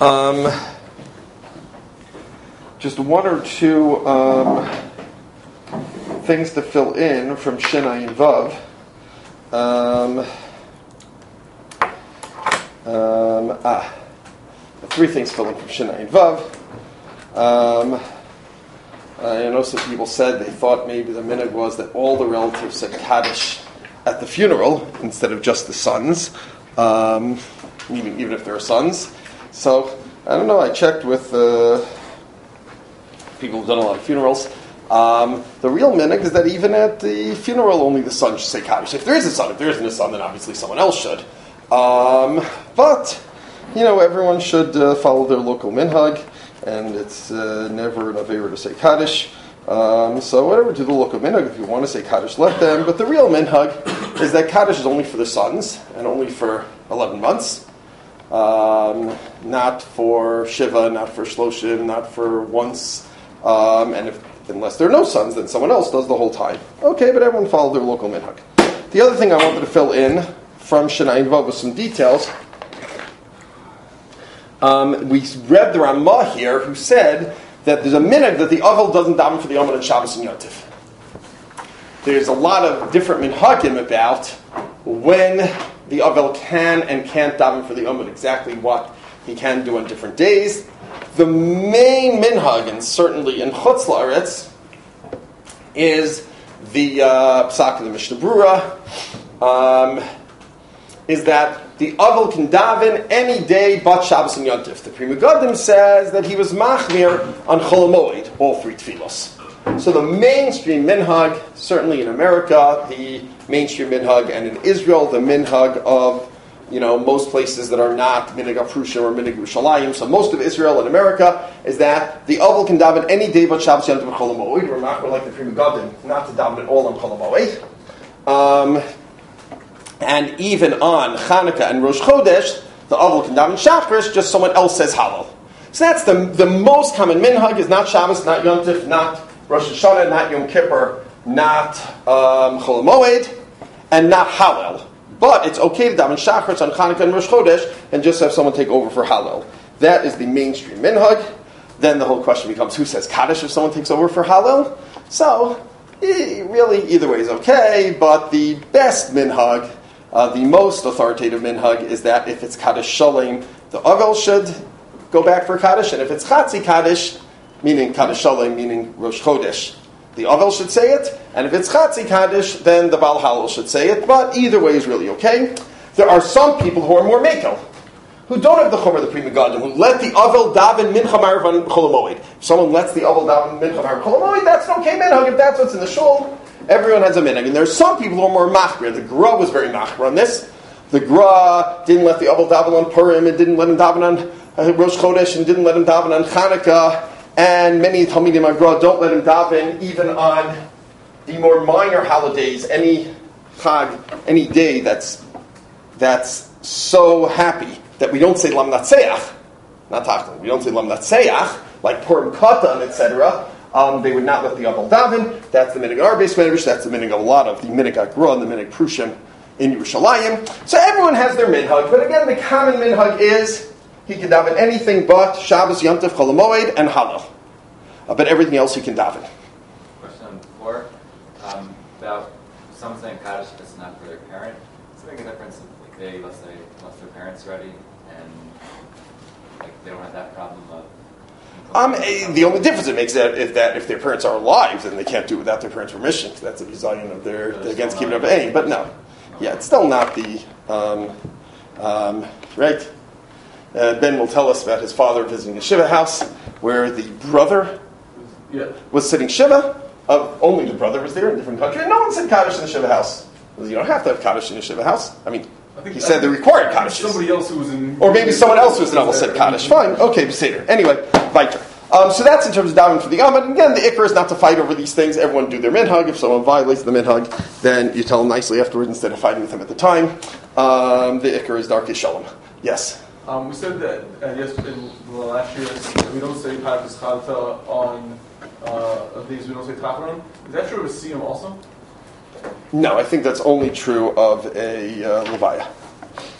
Just one or two things to fill in from Shin Ayin Vav. Three things fill in from Shin Ayin Vav. I know some people said they thought maybe the minhag was that all the relatives said Kaddish at the funeral instead of just the sons, even if they're sons. So, I don't know, I checked with people who've done a lot of funerals. The real minhag is that even at the funeral, only the son should say Kaddish. If there is a son, if there isn't a son, then obviously someone else should. But, everyone should follow their local minhag, and it's never an avera to say Kaddish. So whatever, do the local minhag. If you want to say Kaddish, let them. But the real minhag is that Kaddish is only for the sons, and only for 11 months. Not for Shiva, not for Shloshim, not for once. Unless there are no sons, then someone else does the whole time. Okay, but everyone follow their local minhag. The other thing I wanted to fill in from Shin Ayin Vav with some details. We read the Ramah here, who said that there's a minhag that the Avel doesn't daven for the Yom and Shabbos and Yontif. There's a lot of different minhagim about when the Avel can and can't daven for the Yom, and exactly what he can do on different days. The main minhag, and certainly in Chutz La'aretz, is the Psak of the Mishnah Brura, is that the Avel can daven any day but Shabbos and Yontif. The Pri Megadim says that he was machmir on Chol HaMoed, all three tefillos. So the mainstream minhag, certainly in America, the mainstream minhag, and in Israel, the minhag of most places that are not minhag Afrushim or minhag Yerushalayim. So most of Israel and America is that the Avel can daven any day but Shabbos Yontif and Chol HaMoed. We're machmir like the Pri Megadim, not to daven at all on Chol HaMoed. And even on Chanukah and Rosh Chodesh, the Avel can daven Shachris, just someone else says Hallel. So that's the most common minhag, is not Shabbos, not Yontif, not Rosh Hashanah, not Yom Kippur, not Chol HaMoed, and not Hallel. But it's okay to daven Shachris on Chanukah and Rosh Chodesh and just have someone take over for Hallel. That is the mainstream minhag. Then the whole question becomes, who says Kaddish if someone takes over for Hallel? So, really, either way is okay, but the best minhag, the most authoritative minhag, is that if it's Kaddish Shalem, the Avel should go back for Kaddish, and if it's Chatzi Kaddish, meaning Kaddish Shalem, meaning Rosh Chodesh, the Avel should say it, and if it's Chatzi Kaddish, then the Baal Hallel should say it, but either way is really okay. There are some people who are more Mekel, who don't have the Chomer of the Pri Megadim, who let the Avel daven Mincha Ma'ariv on Chol HaMoed. If someone lets the Avel daven Mincha Ma'ariv Chol HaMoed, that's an okay minhag. If that's what's in the shul, everyone has a minhag. And there are some people who are more machmir. The Gra was very machmir on this. The Gra didn't let the Avel daven on Purim, and didn't let him daven on Rosh Chodesh, and didn't let him daven on Chanukah. And many Talmidim of Gra don't let him daven even on the more minor holidays, any Chag, any day that's so happy that we don't say Lam Natseach, not Tachton, we don't say Lam Natseach, like Purim Katan, etc. They would not let the Avel daven. That's the minhag of our base medrash. That's the minhag of a lot of the minhag Agra and the minhag Prushim in Yerushalayim. So everyone has their minhag, but again, the common minhag is he can daven anything but Shabbos, Yom Tov, Chol HaMoed, and Hallel. But everything else he can daven. Question number 4, about someone saying Kaddish if it's not for their parent. Does it make a difference if let's say, unless their parents ready and they don't have that problem of... The only difference it makes is that if their parents are alive, then they can't do it without their parents' permission. That's a bizayon of they're against keeping up aim. But no, it's still not the right. Ben will tell us about his father visiting a shiva house where the brother was sitting shiva. Only the brother was there in a different country, and no one said Kaddish in the shiva house. You don't have to have Kaddish in a shiva house. I mean, he said the required Kaddish. Somebody else who was in... Or maybe someone else who was in Avel said Kaddish. Fine. Okay, Beseder. Anyway, weiter. So that's in terms of davening for the Yom. And again, the Iker is not to fight over these things. Everyone do their minhag. If someone violates the minhag, then you tell them nicely afterwards instead of fighting with them at the time. The Iker is Darkei Shalom. Yes? We said that yesterday, in the last year, we don't say Parshas Chalta on these. We don't say Tachron. Is that true of a Siyum also? No, I think that's only true of a Levaya.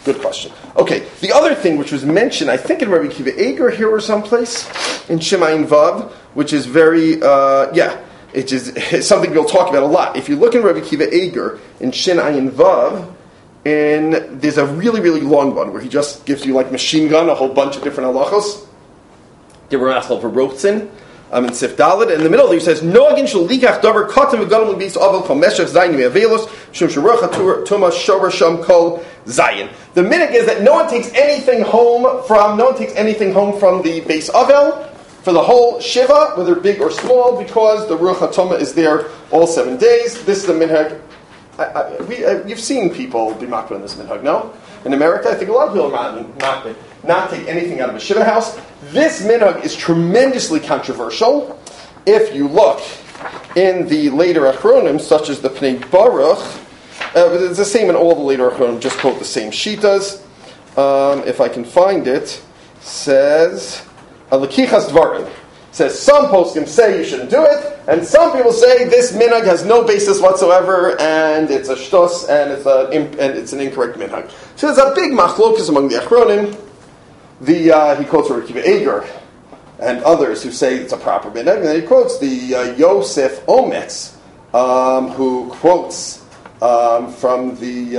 Good question. Okay, the other thing which was mentioned, I think in Rabbi Akiva Eger here or someplace, in Shemayin Vav, which is very, it's something we'll talk about a lot. If you look in Rabbi Akiva Eger, in Shemayin Vav, there's a really, really long one where he just gives you like machine gun, a whole bunch of different halachos. Gebrasel for Rotzen. In Sif Dalet, in the middle he says, "Noagin shel likach davar katan v'gadol l'bis aval kol meshach zayin me'avelos shum sherucha tuma shover sham kol zayin." The minhag is that no one takes anything home from the base avel for the whole shiva, whether big or small, because the ruach hatoma is there all 7 days. This is the minhag. You've seen people be makbid in this minhag, no? In America, I think a lot of people are makbid. Not take anything out of a shiva house. This minhag is tremendously controversial. If you look in the later achronim, such as the Pnei Baruch, it's the same in all the later achronim, just quote the same shitas. If I can find it, says, Alekichas Dvarim. Says some poskim say you shouldn't do it, and some people say this minhag has no basis whatsoever, and it's a shtos, and it's an incorrect minhag. So there's a big machlokus among the achronim. He quotes Rabbi Akiva Eger and others who say it's a proper minhag, and then he quotes the Yosef Ometz, who quotes from the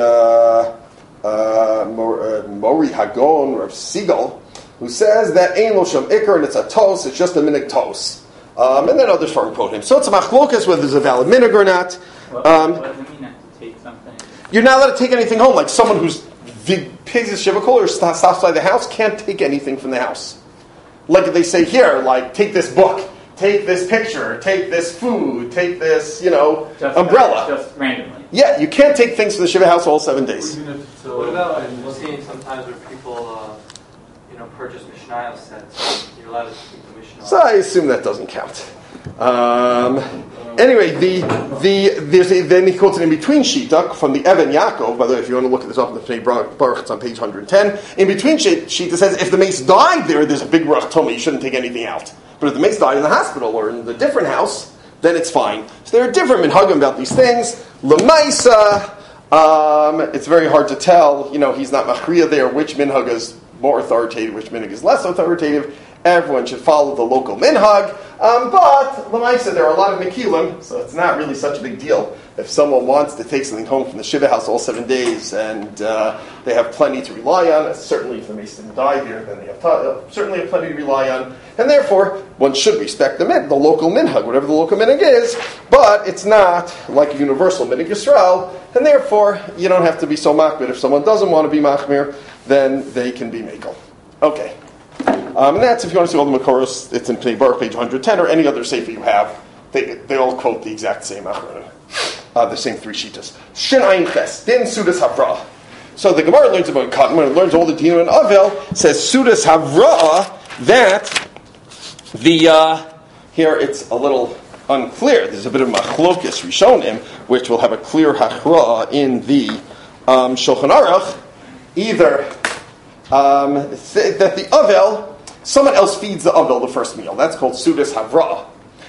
Mori Hagon, Rav Siegel, who says that Ein Lo Shem Iker, and it's a tos, it's just a minhag tos. And then others from quote him. So it's a machlokas whether there's a valid minhag or not. What does it mean not to take something? You're not allowed to take anything home, like someone who's pigs his shiva kol or stops by the house can't take anything from the house. Like they say here, like take this book, take this picture, take this food, take this, umbrella. Just randomly. Yeah, you can't take things from the shiva house all 7 days. What about we'll see sometimes where people, purchase Mishnayos sets? You're allowed to keep the Mishnayos. So I assume that doesn't count. Anyway, then he quotes an in-between shita from the Even Yaakov. By the way, if you want to look at this up in the Pnei Baruch, it's on page 110. In-between shita says, if the mace died there's a big ruach toma, you shouldn't take anything out. But if the mace died in the hospital or in the different house, then it's fine. So there are different minhagim about these things. L'maisa, it's very hard to tell. He's not machriya there, which minhag is more authoritative, which minhag is less authoritative. Everyone should follow the local minhag. But, l'maisa, there are a lot of mekilim, so it's not really such a big deal. If someone wants to take something home from the shiva house all 7 days, and they have plenty to rely on, certainly if the mace didn't die here, then they certainly have plenty to rely on. And therefore, one should respect the local minhag, whatever the local minhag is, but it's not like a universal minhag Yisrael, and therefore, you don't have to be so makbid. If someone doesn't want to be machmir, then they can be mekel. Okay. And that's, if you want to see all the Makoros, it's in Pnei Baruch, page 110, or any other sefer you have. They all quote the exact same achronim, the same 3 shitas. Shin Ayin Ches, Din Sudas Havra'ah. So the Gemara learns about cotton, when it learns all the Dinu and Avel, says Sudas Havra'ah, that here it's a little unclear. There's a bit of machlokas rishonim, which will have a clear hachra'ah in the Shulchan Aruch, either that the Avel, someone else feeds the Avel the first meal. That's called Sudas Havra'ah.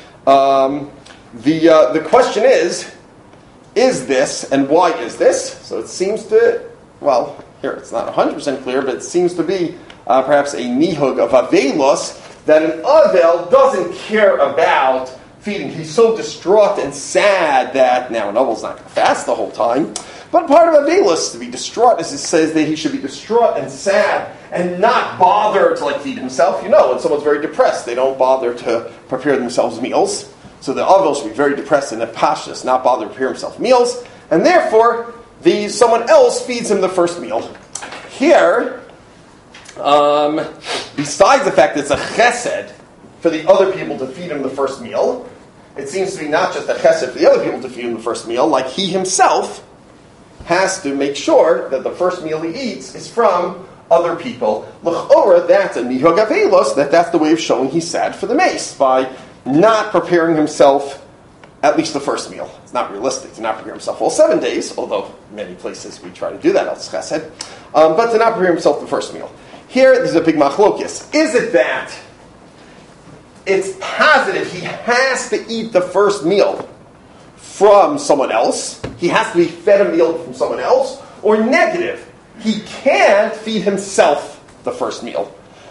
The question is this, and why is this? So it seems to, here it's not 100% clear, but it seems to be perhaps a nihug of Avelos, that an Avel doesn't care about feeding. He's so distraught and sad that, now an Avel's not going to fast the whole time, but part of Avelos, to be distraught, as it says that he should be distraught and sad and not bother to feed himself. When someone's very depressed, they don't bother to prepare themselves meals. So the Avel should be very depressed and pashtus, not bother to prepare himself meals, and therefore someone else feeds him the first meal. Here, besides the fact that it's a chesed for the other people to feed him the first meal, it seems to be not just a chesed for the other people to feed him the first meal, like he himself has to make sure that the first meal he eats is from other people. L'chora, that's a nihog avelos, that's the way of showing he's sad for the mace, by not preparing himself at least the first meal. It's not realistic to not prepare himself all 7 days, although many places we try to do that, as chesed, but to not prepare himself the first meal. Here, there's a big machlokis. Is it that it's positive he has to eat the first meal from someone else, he has to be fed a meal from someone else, or negative, he can't feed himself the first meal.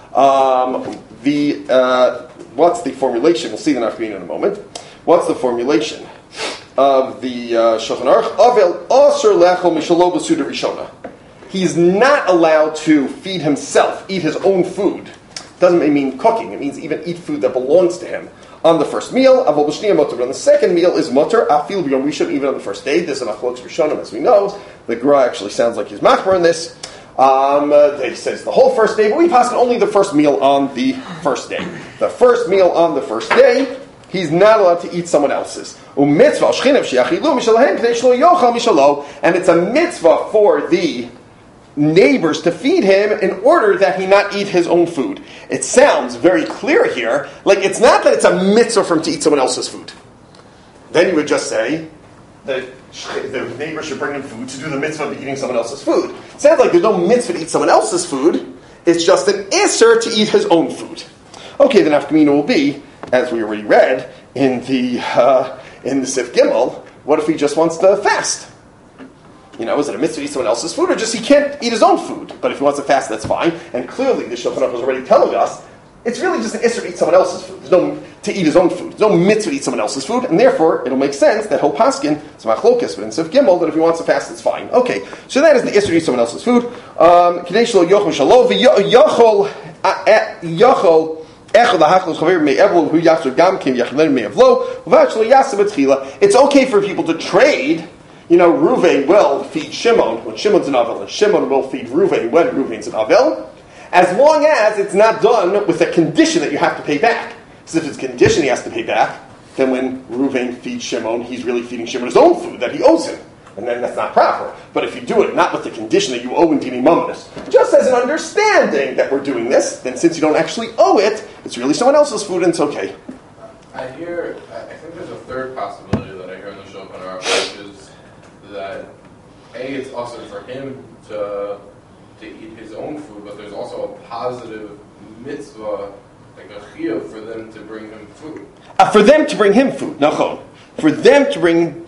What's the formulation? We'll see the nafkamina in a moment. What's the formulation of the Shulchan Aruch? Avel asur lechol mishalo b'suda rishona. He's not allowed to feed himself, eat his own food. Doesn't mean cooking. It means even eat food that belongs to him on the first meal. Avol b'shniya mutter. But on the second meal is mutter. Afil b'yom rishon, even on the first day. This is an achlokes rishonim, as we know. The Gra actually sounds like he's machmer in this. He says the whole first day, but we pass only the first meal on the first day. The first meal on the first day, he's not allowed to eat someone else's. And it's a mitzvah for the neighbors to feed him in order that he not eat his own food. It sounds very clear here, like it's not that it's a mitzvah for him to eat someone else's food. Then you would just say that the neighbor should bring him food to do the mitzvah of eating someone else's food. It sounds like there's no mitzvah to eat someone else's food. It's just an isser to eat his own food. Okay, the nafkamina will be, as we already read in the Sif Gimel, what if he just wants to fast? Is it a mitzvah to eat someone else's food, or just he can't eat his own food? But if he wants to fast, that's fine. And clearly, the Shulchan Aruch was already telling us it's really just an isser to eat someone else's food. There's no to eat his own food. There's no mitzvah to eat someone else's food, and therefore it'll make sense that he'll paskin it's machlokas, but in Sif Gimel that if he wants to fast, it's fine. Okay, so that is the isser to eat someone else's food. Kadesh lo yochel shalom v'yochel it's okay for people to trade. Reuven will feed Shimon when Shimon's an Avel, and Shimon will feed Reuven when Reuven's an Avel, as long as it's not done with a condition that you have to pay back. So if it's a condition he has to pay back, then when Reuven feeds Shimon, he's really feeding Shimon his own food that he owes him. And then that's not proper. But if you do it not with the condition that you owe in Dini Mamonis, just as an understanding that we're doing this, then since you don't actually owe it, it's really someone else's food and it's okay. I think there's a third possibility that I hear in the Shulchan Aruch, which is that it's also for him to eat his own food, but there's also a positive mitzvah, like a chiyuv, for them to bring him food. For them to bring him food, nachon. For them to bring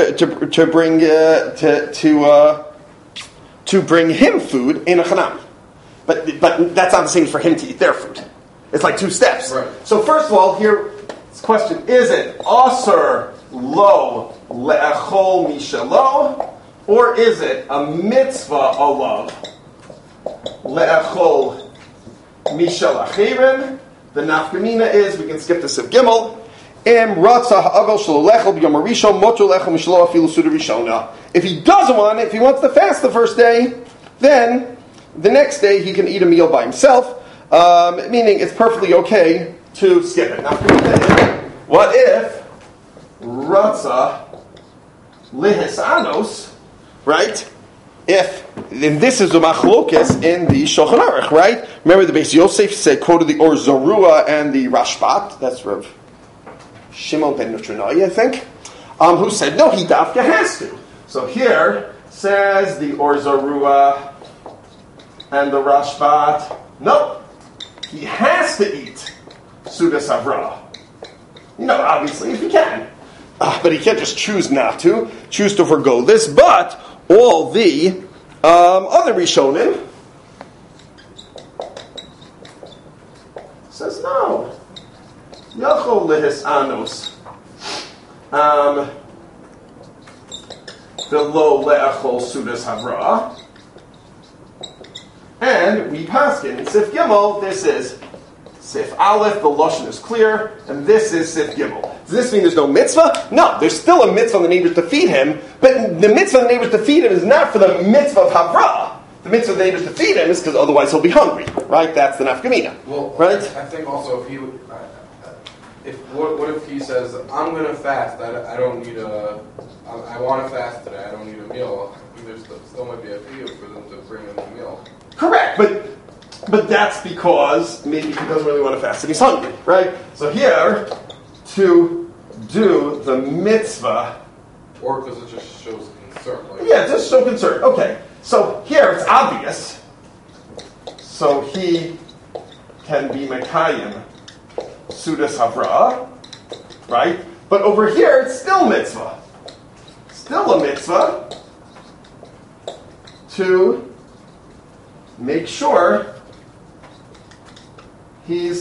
bring him food in a chanami. But that's not the same as for him to eat their food. It's like two steps. Right. So first of all, here this question: is it aser lo le'achol mishalo, or is it a mitzvah olav le'achol mishal achirim? The nafkamina is, we can skip this of Gimel. If he doesn't want it, if he wants to fast the first day, then the next day he can eat a meal by himself, meaning it's perfectly okay to skip it. Now, what if Ratza Lihisanos, right? And this is the machlokes in the Shulchan Aruch, right? Remember the Beis Yosef said, quoted the Or Zarua and the Rashbat, that's Rav Shimon ben Nutranai, I think, who said, no, he dafka has to. So here says the Or Zarua and the Rashbat, no, he has to eat Sudas Avra. Obviously, if he can. But he can't just choose not to, choose to forgo this, but all the other Rishonim says no. Yachol lehis anos v'lo le'achol sudas havra, and we paskin in Sif Gimel. This is Sif Aleph. The lashon is clear, and this is Sif Gimel. Does this mean there's no mitzvah? No, there's still a mitzvah on the neighbors to feed him, but the mitzvah on the neighbors to feed him is not for the mitzvah of havra. The mitzvah of the neighbors to feed him is because otherwise he'll be hungry, right? That's the nafkamina, right? I think also if he would. What if he says, I'm going to fast, I don't need I want to fast today, I don't need a meal. I think there still might be a fee for them to bring him a meal. Correct, but that's because maybe he doesn't really want to fast and he's hungry, right? So here, to do the mitzvah... Or because it just shows concern. Yeah, just show concern. Okay, so here it's obvious. So he can be Mekayim Sudas Havra, right? But over here, it's still mitzvah. Still a mitzvah to make sure he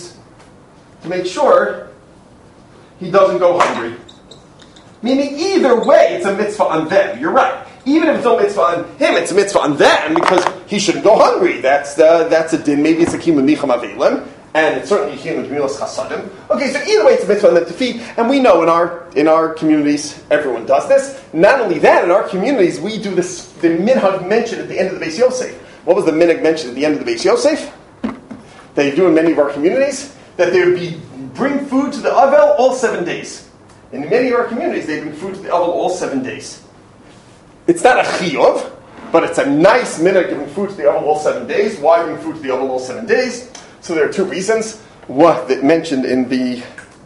doesn't go hungry. Meaning either way, it's a mitzvah on them. You're right. Even if it's no mitzvah on him, it's a mitzvah on them because he shouldn't go hungry. That's a din. Maybe it's a kiyum micham avelim, and it's certainly a kiyum milas chasadim. Okay, so either way, it's a mitzvah on them to feed, and we know in our communities everyone does this. Not only that, in our communities we do this. The minhag mentioned at the end of the Beis Yosef. What was the minhag mentioned at the end of the Beis Yosef? They do in many of our communities that they would bring food to the Avel all 7 days. In many of our communities, they bring food to the Avel all 7 days. It's not a chiyuv, but it's a nice minhag giving food to the Avel all 7 days. Why bring food to the Avel all 7 days? So there are two reasons. What that mentioned in the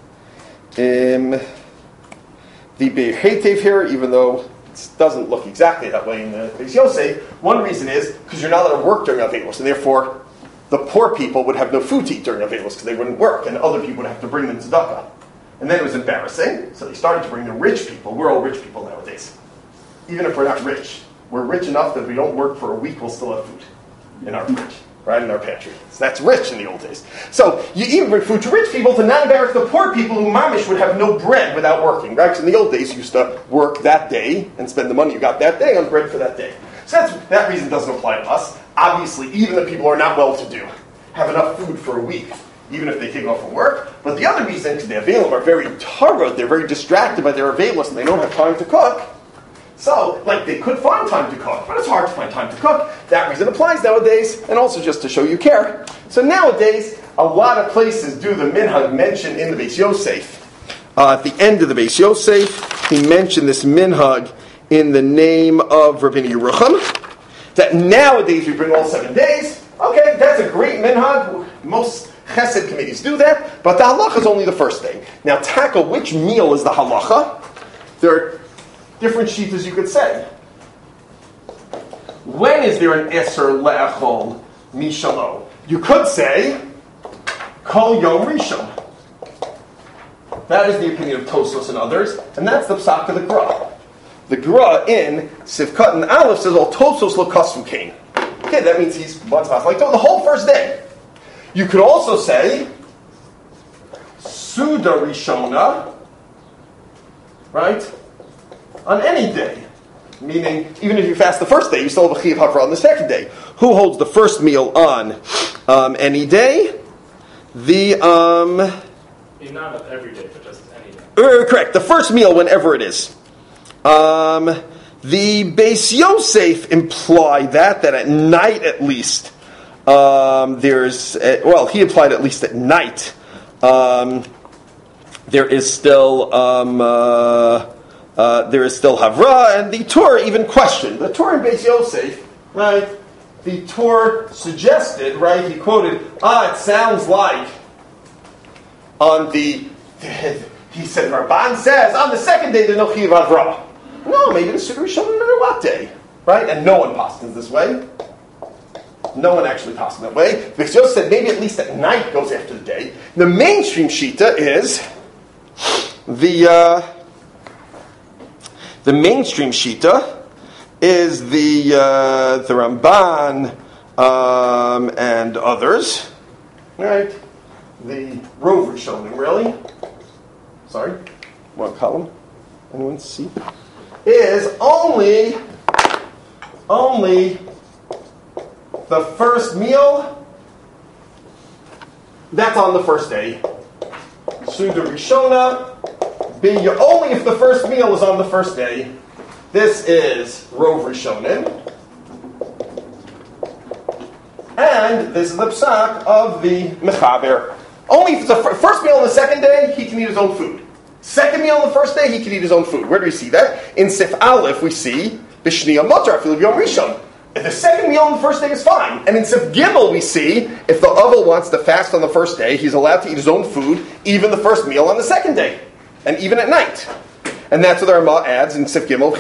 Be'er Heitev here, even though it doesn't look exactly that way in the Beis Yosef. One reason is because you're not allowed to work during Avelos, and therefore the poor people would have no food to eat during Avelos because they wouldn't work, and other people would have to bring them tzedakah. And then it was embarrassing, so they started to bring the rich people. We're all rich people nowadays. Even if we're not rich, we're rich enough that if we don't work for a week, we'll still have food in our fridge, right, in our pantry. So that's rich in the old days. So you even bring food to rich people to not embarrass the poor people who mamish would have no bread without working, right? Because in the old days, you used to work that day and spend the money you got that day on bread for that day. So that reason doesn't apply to us. Obviously, even the people who are not well-to-do have enough food for a week, even if they take off from work. But the other reason, because the Avelim are very tarot, they're very distracted by their Avelos, and they don't have time to cook. So, they could find time to cook, but it's hard to find time to cook. That reason applies nowadays, and also just to show you care. So nowadays, a lot of places do the minhag mentioned in the Beis Yosef. At the end of the Beis Yosef, he mentioned this minhag in the name of Rabbeinu Yerucham, that nowadays we bring all 7 days. Okay, that's a great minhag. Most chesed committees do that, but the halacha is only the first day. Now, tackle which meal is the halacha? There are different shitas you could say. When is there an eser le'achol mishalo? You could say kol yom rishon. That is the opinion of Tosfos and others, and that's the psak of the Gra. The Gra in Sivkat and Aleph says, "All Tosfos lo kasvu kain." Okay, that means he's once like the whole first day. You could also say Suda Rishona, right? On any day. Meaning, even if you fast the first day, you still have a Chiyav Havra on the second day. Who holds the first meal on any day? Not every day, but just any day. Correct. The first meal, whenever it is. The Beis Yosef imply that at night at least, he implied at least at night, there is still Havra, and the Torah even questioned. The Torah in Beis Yosef, right? The Torah suggested, right? He quoted, it sounds like he said, Ramban says, on the second day there's no Chiyav Havra. No, maybe the Suda Rishon no matter what day, right? And no one pastors this way. No one actually pastors that way. Beis Yosef said maybe at least at night goes after the day. The mainstream shita is the mainstream shita is the Ramban and others, right? The Rov Rishonim, really. Sorry, one column. Anyone see? Is only the first meal. That's on the first day. Suda Rishona. Only if the first meal is on the first day. This is Rov Rishonim. And this is the psak of the Mechaber. Only if it's the first meal on the second day, he can eat his own food. Second meal on the first day, he can eat his own food. Where do we see that? In Sif Aleph, we see B'Shniya Motar Afil Yom Rishon. If the second meal on the first day is fine. And in Sif Gimel, we see if the Avel wants to fast on the first day, he's allowed to eat his own food, even the first meal on the second day, and even at night. And that's what the Ramah adds in Sif Gimel.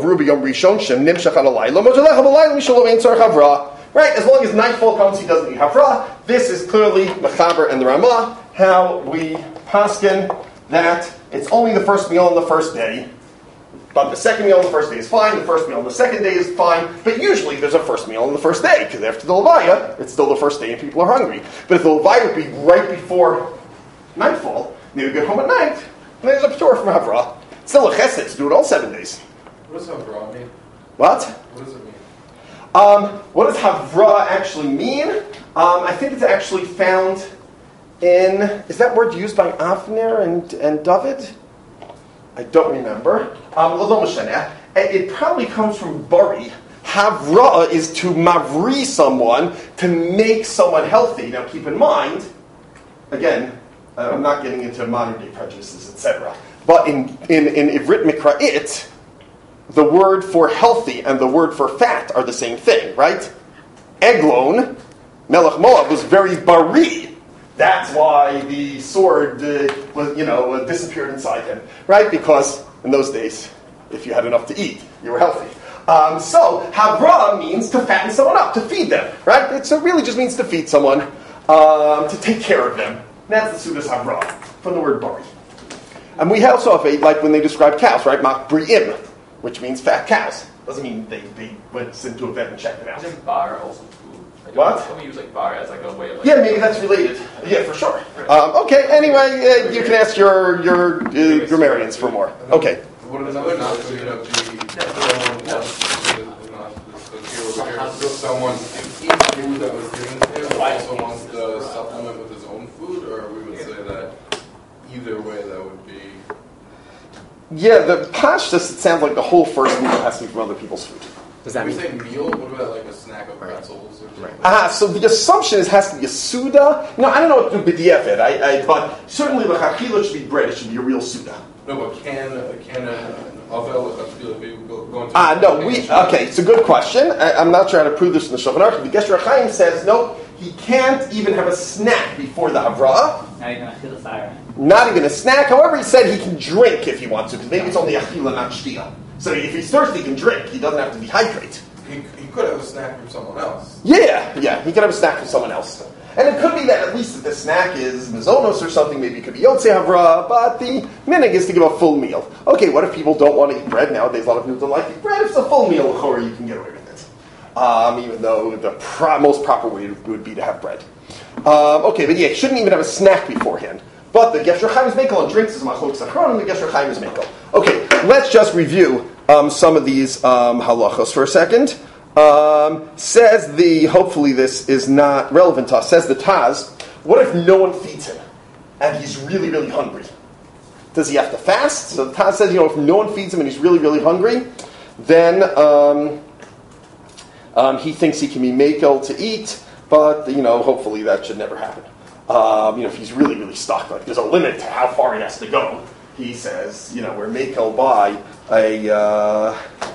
Right, as long as nightfall comes, he doesn't eat Havra. This is clearly Mechaber and the Ramah, how we paskin that it's only the first meal on the first day, But the second meal on the first day is fine, the first meal on the second day is fine, but usually there's a first meal on the first day, because after the Levaya, it's still the first day and people are hungry. But if the Levaya would be right before nightfall, they would get home at night, and there's a p'tur from Havrah. It's still a chesed to do it all 7 days. What does Havrah mean? What? What does it mean? What does Havrah actually mean? I think it's actually found in, is that word used by Avner and David? I don't remember. It probably comes from Bari. Havrah is to mavri someone, to make someone healthy. Now keep in mind, again, I'm not getting into modern day prejudices, etc. But in Ivrit Mikra'it, the word for healthy and the word for fat are the same thing, right? Eglon, Melech Moab, was very bari. That's why the sword disappeared inside him, right? Because in those days, if you had enough to eat, you were healthy. So Havrah means to fatten someone up, to feed them, right? It really just means to feed someone, to take care of them. That's the Sudas Havrah, from the word bari. And we also have like when they describe cows, right? Makbri'im, which means fat cows. Doesn't mean they went into a vet and checked them out. Isn't bar also food? What? Don't we use like bar as like a way of like... Yeah, maybe that's related. Yeah, for sure. Okay, anyway, you can ask your grammarians for more. Okay. What another not so going to be someone eat food that was given to him also wants to supplement with his own food, or we would say that either way that would be... Yeah, the pashtus, it sounds like the whole first meal has to be from other people's food. Does that When mean? we say meal, what about like a snack of pretzels or something? So the assumption is it has to be a suda. No, I don't know what to do with b'di'efet, but certainly the chachila should be bread. It should be a real suda. No, but can an avel go into... No, okay, it's a good question. I'm not trying to prove this in the Shulchan Aruch. The Gesher Chaim says, no, he can't even have a snack before the Havrah. Now you're going to feel the siren. Not even a snack. However, he said he can drink if he wants to, because maybe it's only achila, not shtia. So if he's thirsty, he can drink. He doesn't have to dehydrate. He could have a snack from someone else. Yeah, he can have a snack from someone else. And it could be that at least if the snack is mizonos or something, maybe it could be yotzei havra, but the minig is to give a full meal. Okay, what if people don't want to eat bread? Nowadays, a lot of people don't like to eat bread. If it's a full meal, or you can get away with it. Even though the most proper way would be to have bread. Okay, but yeah, shouldn't even have a snack beforehand. But the Gesher Chaim is Mekel on drinks is Machlok Sachron, and the Gesher Chaim is Mekel. Okay, let's just review some of these halachos for a second. Hopefully this is not relevant to us, says the Taz, what if no one feeds him and he's really, really hungry? Does he have to fast? So the Taz says, if no one feeds him and he's really, really hungry, then he thinks he can be makel to eat, but, hopefully that should never happen. If he's really, really stuck, like there's a limit to how far he has to go. He says, we're makel by a...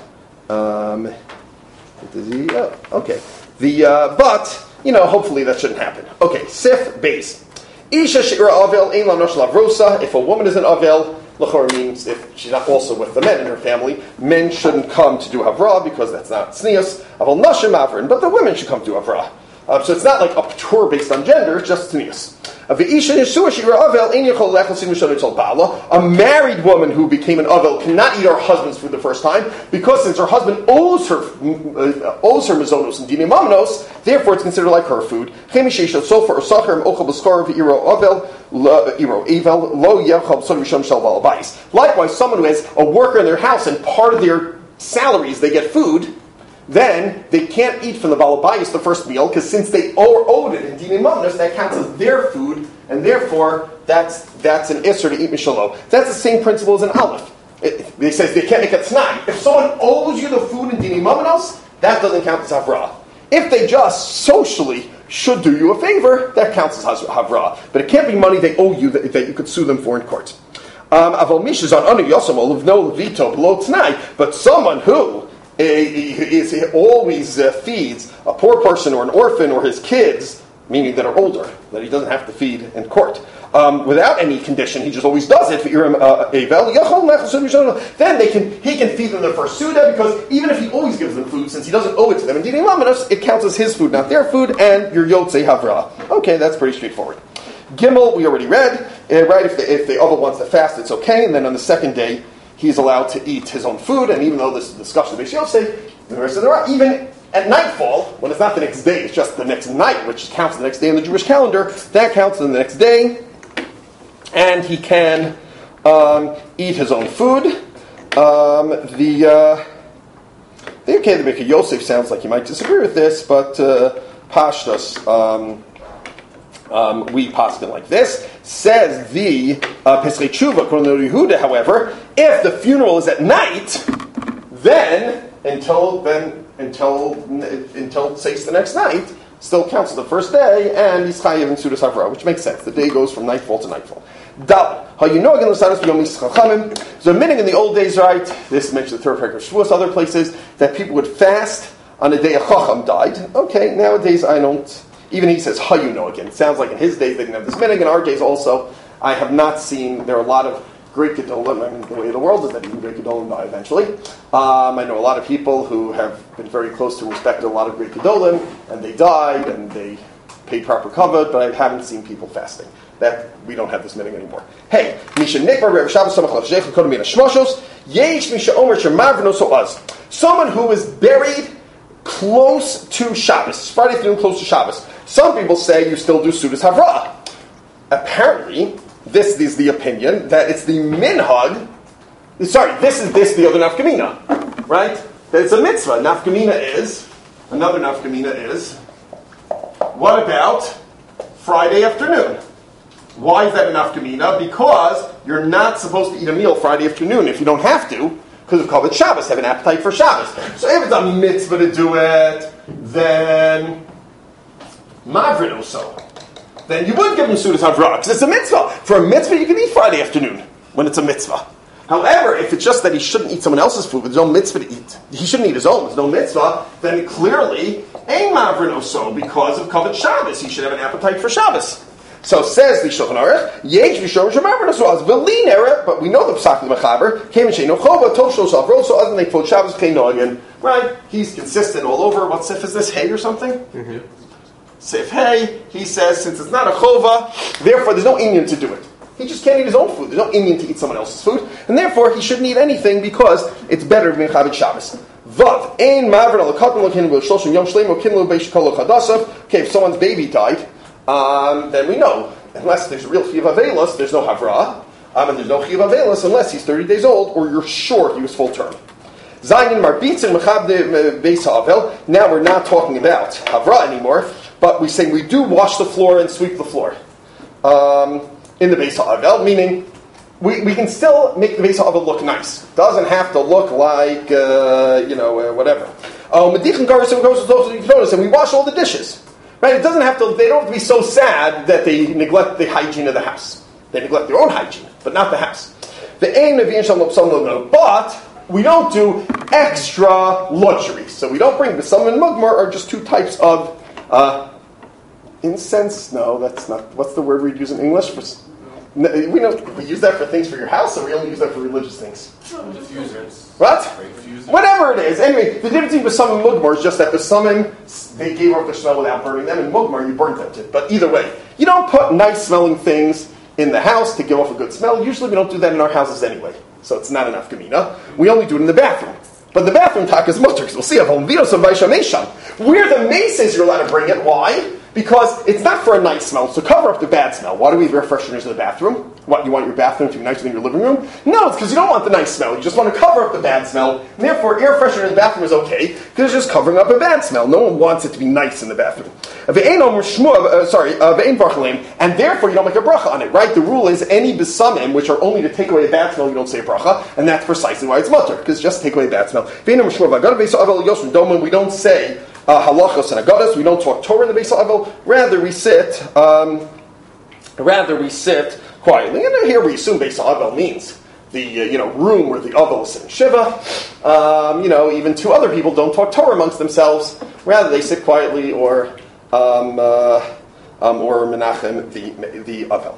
okay. Hopefully that shouldn't happen. Okay, Sif base. Isha she'ira avel ein la nosh lavrosa. If a woman is an avel, l'chor means if she's not also with the men in her family, men shouldn't come to do havrah because that's not tznius. Aval nashim avrin, but the women should come to havrah. So it's not like a tour based on gender, it's just tznius. A married woman who became an avel cannot eat her husband's food the first time because since her husband owes her mizonos and dinei mamnos, therefore it's considered like her food. Likewise, someone who has a worker in their house and part of their salaries they get food, then they can't eat from the balabayis the first meal because since they owed it in dinei mamnos, that counts as their food, and therefore that's an isser to eat mishalo. That's the same principle as an aleph. It says they can't make a t'nai. If someone owes you the food in dinei mamnos, that doesn't count as havrah. If they just socially should do you a favor, that counts as havrah. But it can't be money they owe you that you could sue them for in court. But someone who he always feeds a poor person or an orphan or his kids, meaning that are older, that he doesn't have to feed in court, without any condition, he just always does it. Then he can feed them the first suda because even if he always gives them food, since he doesn't owe it to them in dinei mamnos, it counts as his food, not their food, and your yotzei havrah. Okay, that's pretty straightforward. Gimel, we already read, right? If the other wants to fast, it's okay, and then on the second day, he's allowed to eat his own food, and even though this is a discussion of Beis Yosef, even at nightfall, when it's not the next day, it's just the next night, which counts the next day in the Jewish calendar, that counts in the next day, and he can eat his own food. The Beis Yosef sounds like you might disagree with this, but Pashtus, we paskin like this. Says the Pesach Tshuva, according to Yehuda, however, if the funeral is at night, then until say the next night, still counts as the first day, and he's chayiv in Sudas Havra, which makes sense. The day goes from nightfall to nightfall. Dal, how you know again the status of Yom Yisrael. So, meaning in the old days, right? This mentions the third paragraph of Shavuos, other places that people would fast on a day a Chacham died. Okay, nowadays I don't. Even he says how you know again. It sounds like in his days they didn't have this minhag. In our days also, I have not seen. There are a lot of great Gedolim. I mean, the way of the world is that even great Gedolim die eventually. I know a lot of people who have been very close to respect a lot of great Gedolim, and they died, and they paid proper kavod, but I haven't seen people fasting. That we don't have this minhag anymore. Hey, Misha Nikbar Rev Shabbos Samach Lav Sheikhah Kodem Mina Shmoshos Yesh Misha Omer Shemavno So Az. Someone who is buried close to Shabbos, Friday afternoon close to Shabbos. Some people say you still do Sudas Havra. Apparently, this is the opinion that it's the minhag. Sorry, this is the other nafkamina, right? That it's a mitzvah. Nafkamina is another nafkamina is. What about Friday afternoon? Why is that a nafkamina? Because you're not supposed to eat a meal Friday afternoon if you don't have to, because of Kavod Shabbos, have an appetite for Shabbos. So if it's a mitzvah to do it, then Mavrid also. Then you would give him Sudas Havra, because it's a mitzvah. For a mitzvah, you can eat Friday afternoon, when it's a mitzvah. However, if it's just that he shouldn't eat someone else's food, but there's no mitzvah to eat, he shouldn't eat his own, there's no mitzvah, then clearly, ain't Mavrid also, because of Kavod Shabbos, he should have an appetite for Shabbos. So says the Shulchan Aruch, Yesh v'shor shemavrid also as v'lin ereh, but we know the Pesach of the Mechaber, came and sheino chova, tov shlos avrot, so other than Kvod Shabbos kein nogan. Right? He's consistent all over. What sif is this? Hay or something? Mm-hmm. Sif hay. He says since it's not a chova, therefore there's no inyan to do it. He just can't eat his own food. There's no inyan to eat someone else's food, and therefore he shouldn't eat anything because it's better than Chavit Shabbos. Vav ein mavrid al katan lokin v'shloshim yom shleim lokin lo beish kol chadasav. Okay, if someone's baby died. Then we know, unless there's a real Chiyuv Avelos, there's no Havra, and there's no Chiyuv Avelos unless he's 30 days old, or you're sure he was full term. Zayin Marbitz and Mechabde Beis Havel. Now we're not talking about Havra anymore, but we say we do wash the floor and sweep the floor in the Beis Havel, meaning we can still make the Beis Havel look nice. Doesn't have to look like, whatever. And we wash all the dishes. Right? It doesn't have to. They don't have to be so sad that they neglect the hygiene of the house. They neglect their own hygiene, but not the house. But we don't do extra luxury. So we don't bring B'sam and Mugmar are just two types of incense. No, that's not. What's the word we use in English? We use that for things for your house, or we only use that for religious things. Diffusers. What? Whatever it is. Anyway, the difference between B'sam and Mugmar is just that B'samim, they gave off their smell without burning them, and Mugmar, you burnt them to. But either way, you don't put nice smelling things in the house to give off a good smell. Usually we don't do that in our houses anyway. So it's not enough Gemina. We only do it in the bathroom. But the bathroom talk is mutter, because we'll see. Where the mace is, you're allowed to bring it. Why? Because it's not for a nice smell, it's to cover up the bad smell. Why do we have air fresheners in the bathroom? What, you want your bathroom to be nicer than your living room? No, it's because you don't want the nice smell. You just want to cover up the bad smell. And therefore, air freshener in the bathroom is okay, because it's just covering up a bad smell. No one wants it to be nice in the bathroom. And therefore, you don't make a bracha on it, right? The rule is, any besamim, which are only to take away a bad smell, you don't say a bracha, and that's precisely why it's mutter, because just take away a bad smell. We don't say halachos and agadas. We don't talk Torah in the Beis Havel. Rather, we sit quietly. And here we assume Beis Havel means the room where the Avel is sitting Shiva. Even two other people don't talk Torah amongst themselves. Rather, they sit quietly or Menachem the Avel.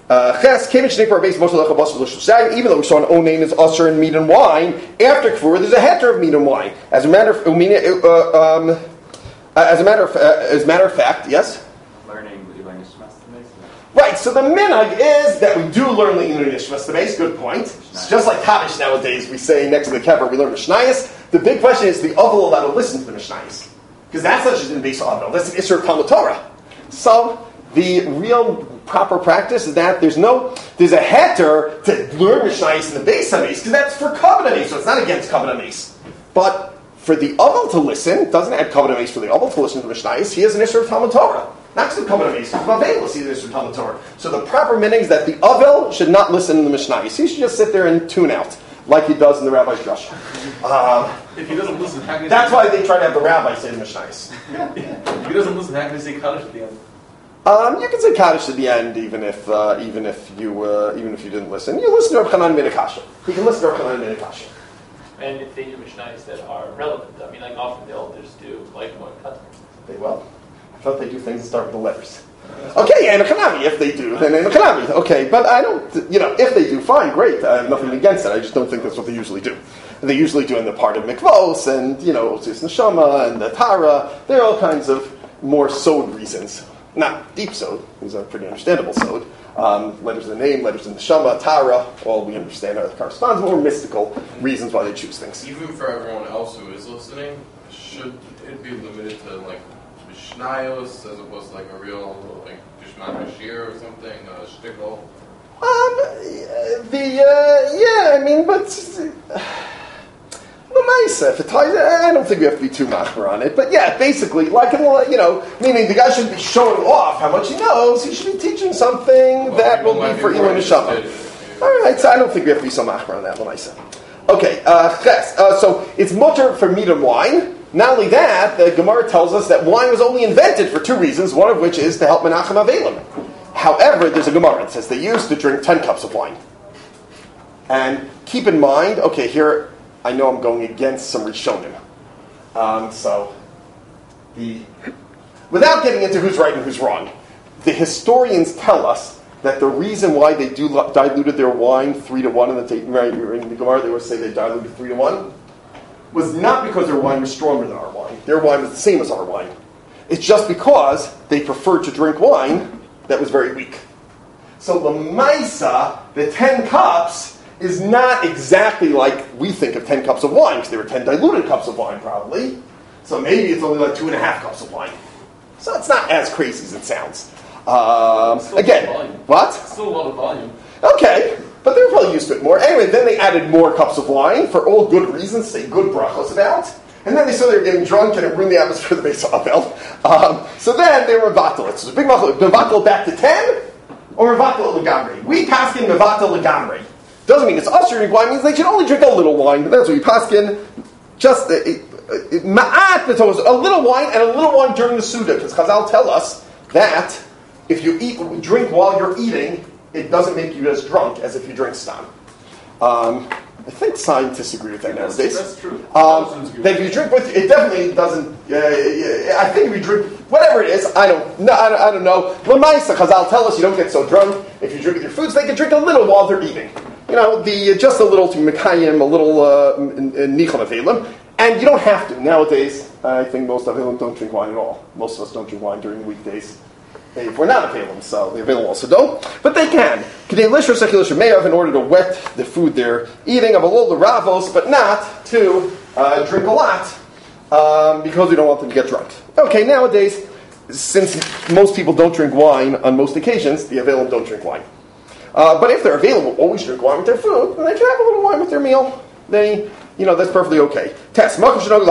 Even though we saw an onain is usher in meat and wine, after Kfur there's a heter of meat and wine. As a matter of fact, yes. Learning, would you learn to smell? Right, so the minhag is that we do learn Le'inu Nishmas Tameis, good point. It's just like Kaddish nowadays, we say next to the kever, we learn Mishnayos. The big question is the Ovel allowed to listen to the Mishnayos. Because that's not just in base Ovel, that's an Isser Talmud Torah. So, the real proper practice is that there's a heter to learn Mishnayos in the base Hameis, because that's for Kavod Hameis, so it's not against Kavod Hameis. But for the Ovel to listen, doesn't add Kavod Hameis for the Ovel to listen to Mishnayos, he has an Isser Talmud Torah. Not to come to me, so Talmud Torah. So the proper meaning is that the Avel should not listen to the Mishnayos. He should just sit there and tune out, like he does in the Rabbi's Drush. If he doesn't listen, how can he That's why they try to have the rabbi say the Mishnayos. If he doesn't listen, how can he say Kaddish at the end? You can say Kaddish at the end, even if you didn't listen. You listen to Reb Chanan ben Akasha. You can listen to Reb Chanan ben Akasha. And if they do Mishnayos that are relevant, I mean, like often the elders do, like Moed Katan. They will. I thought they do things that start with the letters. Okay, and a Kanami, if they do, then a Kanami. Okay, but I don't, if they do, fine, great. I have nothing against it. I just don't think that's what they usually do. And they usually do in the part of Mikvos and, Otis Neshama and the Tara. There are all kinds of more sod reasons. Not deep sod. These are pretty understandable sod. Letters in the name, letters in the Neshama, Tara, all we understand are corresponds more mystical reasons why they choose things. Even for everyone else who is listening, should it be limited to, Mishnayos as opposed to a real Gishman Bashir or something, shtickle? I don't think we have to be too machmer on it. But yeah, basically, meaning the guy shouldn't be showing off how much he knows. He should be teaching something that will be for Ilan Neshama. All right, so I don't think we have to be so machmer on that, Lamaisa. Okay, so it's mutter for meat and wine. Not only that, the Gemara tells us that wine was only invented for two reasons, one of which is to help Menachem Avelim. However, there's a Gemara that says they used to drink 10 cups of wine. And keep in mind, okay, here I know I'm going against some Rishonim. Without getting into who's right and who's wrong, the historians tell us that the reason why they diluted their wine 3-1 in the Gemara, they would say they diluted 3-1, was not because their wine was stronger than our wine. Their wine was the same as our wine. It's just because they preferred to drink wine that was very weak. So the Maisa, the 10 cups, is not exactly like we think of 10 cups of wine, because there were 10 diluted cups of wine probably. So maybe it's only 2.5 cups of wine. So it's not as crazy as it sounds. Again, what? Still a lot of volume. Okay. But they were probably used to it more. Anyway, then they added more cups of wine for all good reasons, say good brachos about. And then they saw they were getting drunk and it ruined the atmosphere of the Beis Havel. So then they were mevatel. So it's a big mevatel back to 10 or mevatel legamri. We paskin mevatel legamri. Doesn't mean it's usher drink wine. It means they should only drink a little wine. But that's what we paskin. Just ma'at, a little wine and a little wine during the Suda. Because Chazal tell us that if you drink while you're eating, it doesn't make you as drunk as if you drink stam. I think scientists agree with that nowadays. That's true. That if you drink with, it definitely doesn't. I think if you drink whatever it is, I don't know. L'maisa, Chazal tell us you don't get so drunk if you drink with your foods. They can drink a little while they're eating. Just a little to mekayim, a little nichon avelim, and you don't have to. Nowadays, I think most avelim don't drink wine at all. Most of us don't drink wine during the weekdays. If we're not available, so the available also don't, but they can. In order to wet the food they're eating, of a little ravos, but not to drink a lot, because we don't want them to get drunk. Okay, nowadays, since most people don't drink wine on most occasions, the available don't drink wine. But if they're available, always drink wine with their food, and they can have a little wine with their meal. That's perfectly okay. Test. A place where the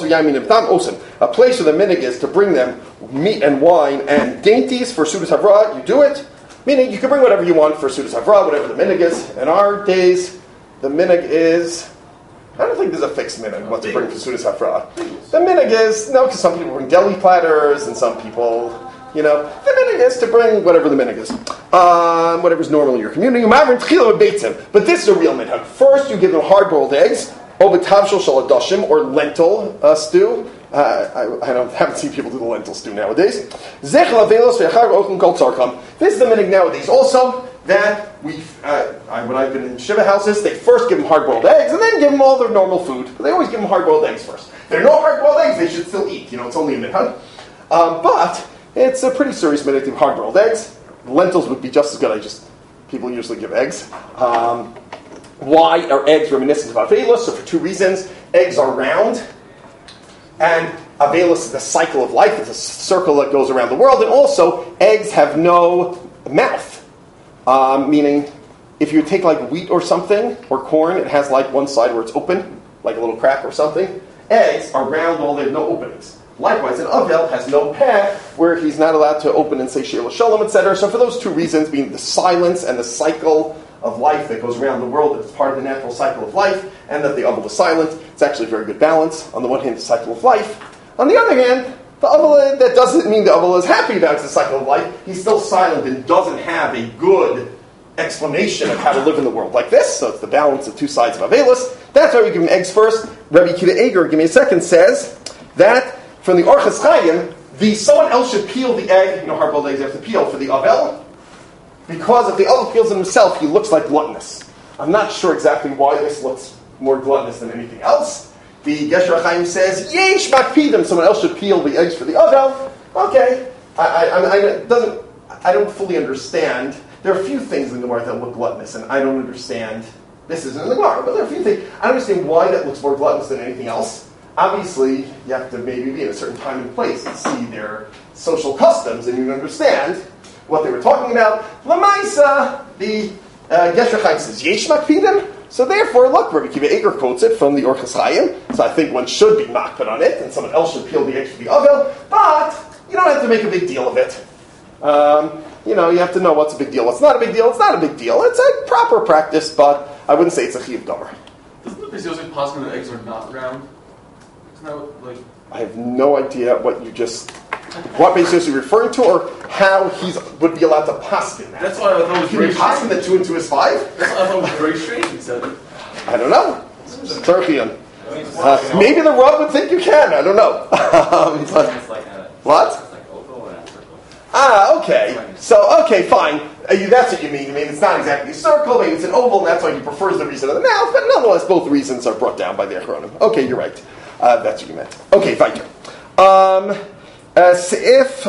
minig is to bring them meat and wine and dainties for Sudas Havrah, you do it. Meaning you can bring whatever you want for Sudas Havrah, whatever the minig is. In our days, the minig is, I don't think there's a fixed minig what to bring for Sudas Havrah. The minig is, because some people bring deli platters and some people, the minig is to bring whatever the minig is. Whatever's normal in your community. But this is a real minig. First, you give them hard-boiled eggs, or lentil stew. I haven't seen people do the lentil stew nowadays. This is the minig nowadays. Also, that when I've been in Shiva houses, they first give them hard-boiled eggs and then give them all their normal food. But they always give them hard-boiled eggs first. If there are no hard-boiled eggs, they should still eat. It's only a minhag. But It's a pretty serious minute to hard-boiled eggs. Lentils would be just as good. People usually give eggs. Why are eggs reminiscent of Avelus? So for two reasons. Eggs are round, and Avelus is the cycle of life. It's a circle that goes around the world. And also, eggs have no mouth. Meaning, if you take like wheat or something, or corn, it has like one side where it's open, like a little crack or something. Eggs are round, all they have no openings. Likewise, an Avel has no peh, where he's not allowed to open and say Shir L'Shalom, etc. So for those two reasons, being the silence and the cycle of life that goes around the world, it's part of the natural cycle of life, and that the Avel is silent, it's actually a very good balance. On the one hand, the cycle of life. On the other hand, the Avel, that doesn't mean the Avel is happy about the cycle of life. He's still silent and doesn't have a good explanation of how to live in the world like this. So it's the balance of two sides of Avelus. That's why we give him eggs first. Rabbi Akiva Eger, give me a second, says that from the Orchos Chaim, someone else should peel the egg. Hard-boiled eggs have to peel for the Avel, because if the Avel peels it himself, he looks like gluttonous. I'm not sure exactly why this looks more gluttonous than anything else. The Gesher Chaim says, Yesh makpidim, someone else should peel the eggs for the Avel. Okay, I don't fully understand. There are a few things in the Gemara that look gluttonous, and I don't understand. This isn't in the Gemara, but there are a few things. I don't understand why that looks more gluttonous than anything else. Obviously, you have to maybe be in a certain time and place and see their social customs, and you understand what they were talking about. Lamaisa, the Gesher Chaim says, Yesh makpidim. So therefore, look, Rabbi Akiva Eger quotes it from the Orchos Chaim. So I think one should be makpid on it, and someone else should peel the eggs for the Avel. But you don't have to make a big deal of it. You have to know what's a big deal. What's not a big deal? It's not a big deal. It's a proper practice, but I wouldn't say it's a chiyuv davar. Doesn't the Bezos possible that eggs are not round? Isn't that what, I have no idea what Bezos you're referring to, or how he would be allowed to paskin that. That's why I thought it was Can very you paskin that 2 and 2 is 5? That's why I thought it was very strange, he said it. I don't know. Turkian. Maybe the Rav would think you can. I don't know. What? It's like oval and a circle. Okay. So, fine. That's what you mean. I mean, it's not exactly a circle. Maybe it's an oval, and that's why he prefers the reason of the mouth. But nonetheless, both reasons are brought down by the Achronim. Okay, you're right. That's what you meant. Okay, fine. Seif,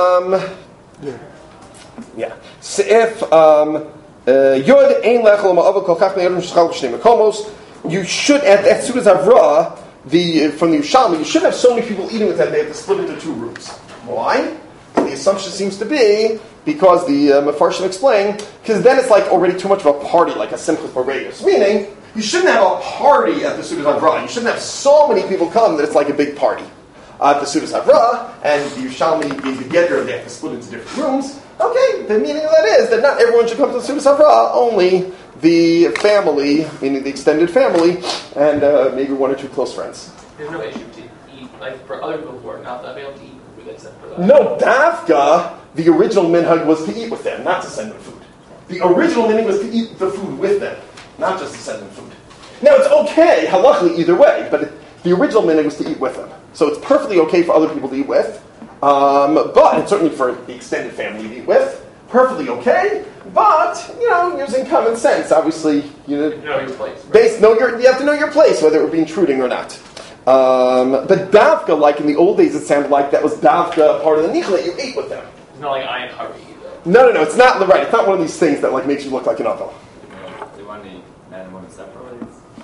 Yud ein lechel ma'avel kol kach me'erim shchal b'shnei mekomos. You should, at Sudas Avrah, from the Yerushalmi, you should have so many people eating with that, they have to split into 2 rooms. Why? The assumption seems to be, because the Mefarshim explain, because then it's like already too much of a party, like a Simchas Bareus. Meaning, you shouldn't have a party at the Sudas Avrah. You shouldn't have so many people come that it's like a big party. At the Sudas Avrah, and the Yerushalmi being together, they have to split into different rooms. Okay, the meaning of that is that not everyone should come to the Sudas Avrah, only the family, meaning the extended family, and maybe 1 or 2 close friends. There's no issue to eat, like for other people who are not available to eat food except for that. No, Davka, the original minhag was to eat with them, not to send them food. The original minhag was to eat the food with them, not just to send them food. Now it's okay, halachically, either way, but the original minhag was to eat with them. So it's perfectly okay for other people to eat with, but it's certainly for the extended family to eat with. Perfectly okay, but, using common sense, obviously, You know your place. Right? You have to know your place, whether it would be intruding or not. But davka, like in the old days, it sounded like that was davka part of the nichla, you ate with them. It's not like I am hurry either. No, it's not right. It's not one of these things that makes you look like an avel. Do you want to eat man and woman separately?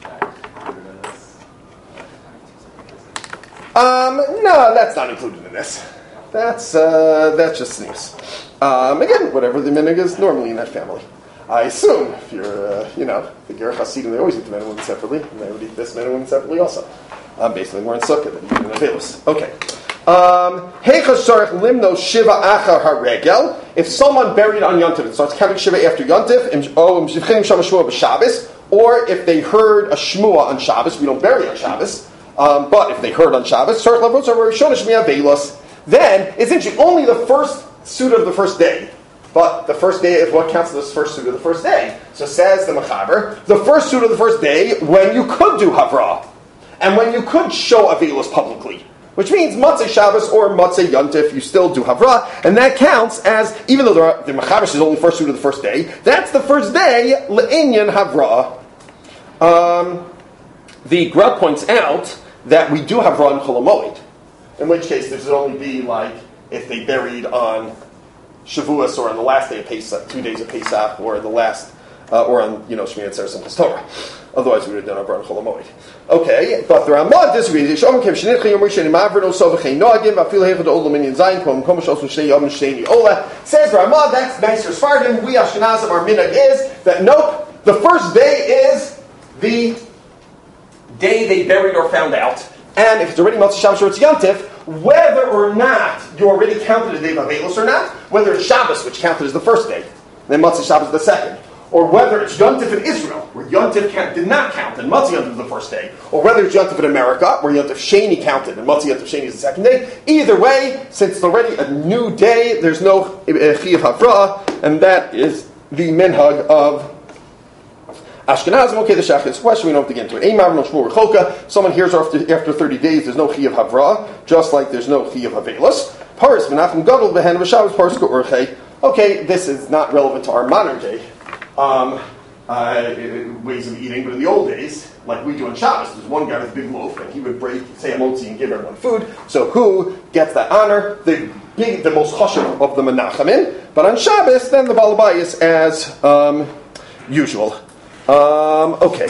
No, that's not included in this. That's just sneeze. Again, whatever the minhag is normally in that family. I assume if you're, the Ger Hasidim, they always eat the men and women separately, and they would eat this men and women separately also. Basically, we're in Sukkah, that eat in Avelus. Okay. Limno Shiva Achar Haregel. If someone buried on Yontif and starts counting Shiva after Yontif, or if they heard a Shmua on Shabbos, we don't bury on Shabbos, but if they heard on Shabbos, then it's interesting, only the first suit of the first day. But the first day is what counts as the first suit of the first day. So says the Mechaber, the first suit of the first day when you could do Havrah, and when you could show Avelus publicly. Which means Matzei Shabbos or Matzei Yontif, you still do Havrah, and that counts as, even though the Mechaber is only first suit of the first day, that's the first day, Le'inyan Havrah. The Gra points out that we do Havrah in Chol HaMoed, in which case there should only be like a if they buried on Shavuos or on the last day of Pesach, 2 days of Pesach, or the last, or on Shmini Atzeres and Torah. Otherwise, we would have done our Chol HaMoed. Okay, but the Ramah disagrees. Says the Ramah, that's nicer Sfardim. We Ashkenazim, our minhag is that nope, the first day is the day they buried or found out. And if it's already Motzei Shabbos or it's Yontif, whether or not you already counted a day of Avelos or not, whether it's Shabbos, which counted as the first day, then Motzei Shabbos the second, or whether it's Yontif in Israel, where Yontif did not count, and Motzei Yontif was the first day, or whether it's Yontif in America, where Yontif Sheni counted, and Motzei Yontif Sheni is the second day. Either way, since it's already a new day, there's no Chiyuv Havra'ah, and that is the minhag of Ashkenazim. Okay, the Shach is a question, we don't have to get into it. Someone hears after 30 days, there's no Chiyuv Havra'ah, just like there's no Chiyuv Havelos. Paris Menachem Gadol Behen V'Shabbos Paris K'Urchei. Okay, this is not relevant to our modern day ways of eating, but in the old days, like we do on Shabbos, there's one guy with a big loaf, and he would say a motzi and give everyone food. So who gets that honor? The most chashuv of the Menachamin. But on Shabbos, then the Balabayas as usual. Okay.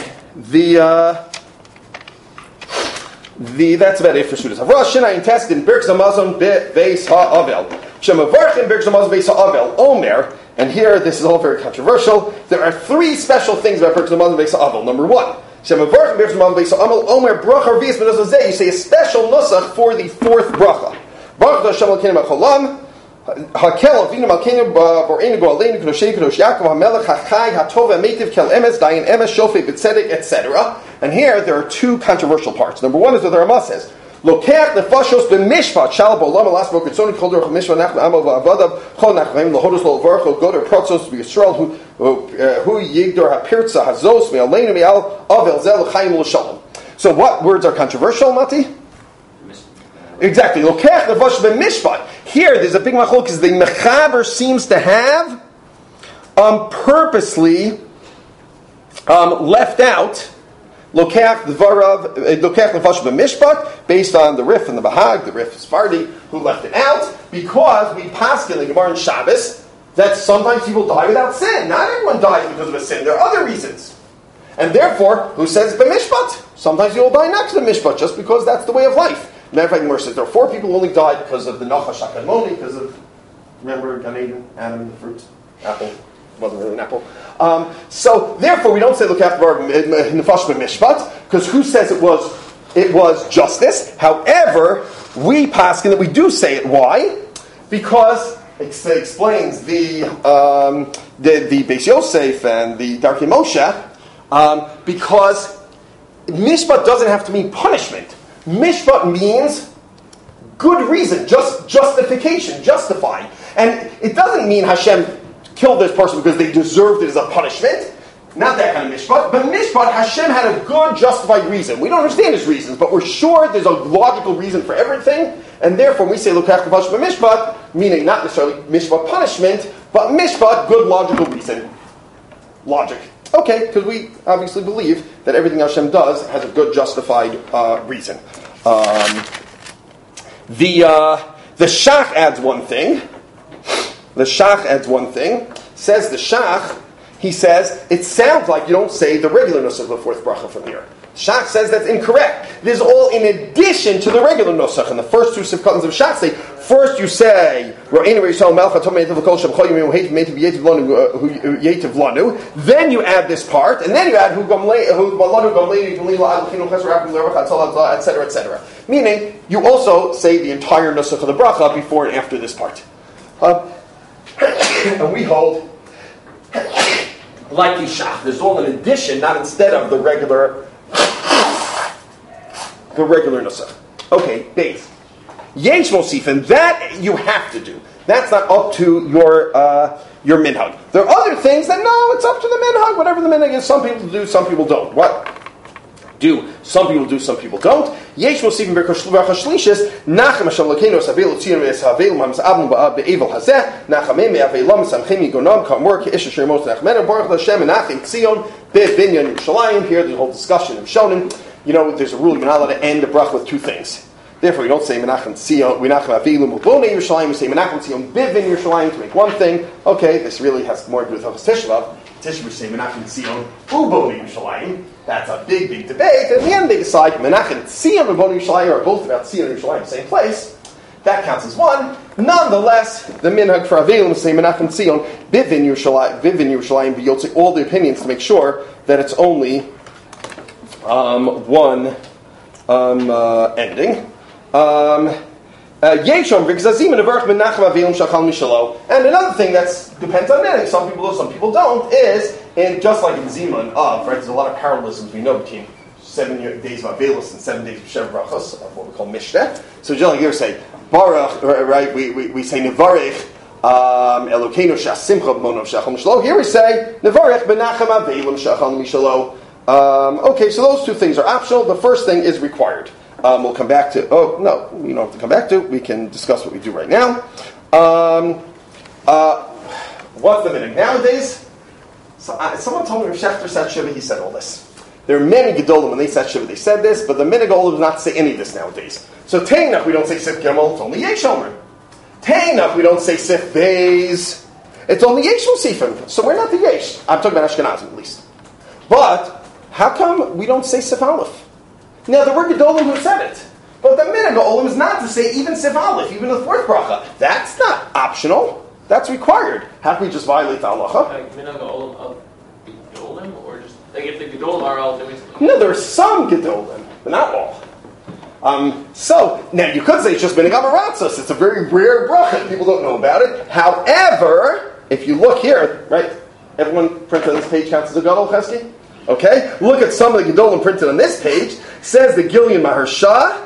That's about it for Shudas Havra'ah. Shinayin test in Birks Hamazon Beis Ha'avel. Shemavarchin Birks Hamazon Beis Ha'avel. Omer. And here, this is all very controversial. There are 3 special things about Birks Hamazon Beis Ha'avel. Number 1. Shemavarchin Birks Hamazon Beis Ha'avel. Omer Bracha Rvias B'Nusach Zeh. You say a special nusach for the 4th bracha. Baruch Hashem Elokeinu B'Cholam. Hakel Avinu Malkeinu Boreinu Goaleinu Kadoshei Kadosh Yaakov HaMelech HaChai HaTov HaMeitiv Kel Emes Dayan Emes Shofei B'Tzedek etc. And here there are 2 controversial parts. Number 1 is what the Ramah says. Lokeach nefashos b'mishpat shal b'olam alas b'okitzoni kol derech mishpat nachnu amo v'avadav chol nachnu lohodus lo v'archo goder protzos b'Yisrael hu yigdor ha'pirtza hazos me'aleinu me'al avel zel l'chaim l'shalom. So what words are controversial, Mati? Exactly. Lokeach nefashos b'mishpat. Here there's a big machlok because the mechaber seems to have purposely left out Lokeach Nefashos B'Mishpat, based on the Rif and the Bahag, the Rif Sfardi, who left it out, because we pass in the Gemara in Shabbos that sometimes people die without sin. Not everyone dies because of a sin. There are other reasons. And therefore, who says B'Mishpat? Sometimes you will die not to the Mishpat, just because that's the way of life. Matter of fact, Gemara says there are 4 people who only died because of the Nachash HaKadmoni, because of, remember, Gan Eden, Adam, the fruit, apple. Wasn't really an apple. So therefore, we don't say look after nefesh b'mishpat, because who says it was justice? However, we paskin that we do say it. Why? Because it explains the Beis Yosef and the Darkei Moshe. Because mishpat doesn't have to mean punishment. Mishpat means good reason, just justification, justifying, and it doesn't mean Hashem killed this person because they deserved it as a punishment. Not that kind of mishpat. But mishpat, Hashem had a good, justified reason. We don't understand his reasons, but we're sure there's a logical reason for everything. And therefore, we say, Lokach Nefashos B'Mishpat, meaning not necessarily mishpat punishment, but mishpat, good, logical reason. Logic. Okay, because we obviously believe that everything Hashem does has a good, justified reason. The Shach adds one thing. Says the Shach, he says, it sounds like you don't say the regular nusach of the 4th bracha from here. Shach says that's incorrect. This is all in addition to the regular nusach. And the first 2 sifkatans of Shach say, first you say, then you add this part, and then you add etc., etc. Meaning, you also say the entire nusach of the bracha before and after this part. And we hold, like Yishach, there's all an addition, not instead of the regular nusach. Okay, base. Yesh mosif, and that you have to do. That's not up to your minhag. There are other things that, no, it's up to the minhag. Whatever the minhag is, some people do, some people don't. What? Do. Some people do, some people don't. Yesh mosifim b'bracha shlishis, nachem Hashem Elokeinu savel tziyun v'esavel mams abnu ba'evel hazeh, nachamim me'avelam samchem yigonam kamor ke'ish asher mos nachmenu baruch Hashem menachem tzion be'binyan Yerushalayim. Here there's a whole discussion of Shonim. You know, there's a rule you're not allowed to end a bracha with 2 things. Therefore, we don't say Menachem Tzion, Menachem Avilu Mubonei Yerushalayim. We say Menachem Tzion Bivin Yerushalayim to make one thing. Okay, this really has more to do with Hilchos Tisha B'Av. We say Menachem Tzion Ubonei Yerushalayim. That's a big, big debate. And in the end, they decide Menachem Tzion and Ubonei Yerushalayim are both about Tzion and Yerushalayim, same place. That counts as one. Nonetheless, the minhag for Avilim is say Menachem Tzion Bivin Yerushalayim B'Yotzei, all the opinions to make sure that it's only one ending. Yeshom Rigzazim and Avarch Menachem Avilim Shachal Mishalo. And another thing that depends on minhag, some people do, some people don't, is in just like in Zimun of, right? There's a lot of parallelisms we know between 7 days of Avilos and 7 days of Shev Brachos, of what we call Mishneh. So generally here we say Baruch, right? We say Nevarech Elokeinu Shasimcha B'Monav Shachal Mishalo. Here we say Nevarech Menachem Avilim Shachal Mishalo. Okay, so those two things are optional. The first thing is required. We'll come back to. Oh no, we don't have to come back to. We can discuss what we do right now. What's the minhag nowadays? So, someone told me Rav Shechter said Shiva. He said all this. There are many gedolim when they said Shiva. They said this, but the minhag does not say any of this nowadays. So Teinach we don't say Sif Gimel. It's only Yesh Omer. Teinach we don't say Sif Beis. It's only Yesh Sifim. So we're not the Yesh. I'm talking about Ashkenazim at least. But how come we don't say Sif Aleph? Now, there were Gedolim who said it. But the minhag olam is not to say even Sif Aleph, even the fourth bracha. That's not optional. That's required. How can we just violate the halacha? Like minhag olam of Gedolim, or just like if the Gedolim are all doing something? No, there are some Gedolim, but not all. So, now you could say it's just minhag amaratzos. It's a very rare bracha. People don't know about it. However, if you look here, right, everyone printed on this page counts as a Gadol Chesky? Okay, look at some of the Gedolim printed on this page. Says the Gilyon Maharsha.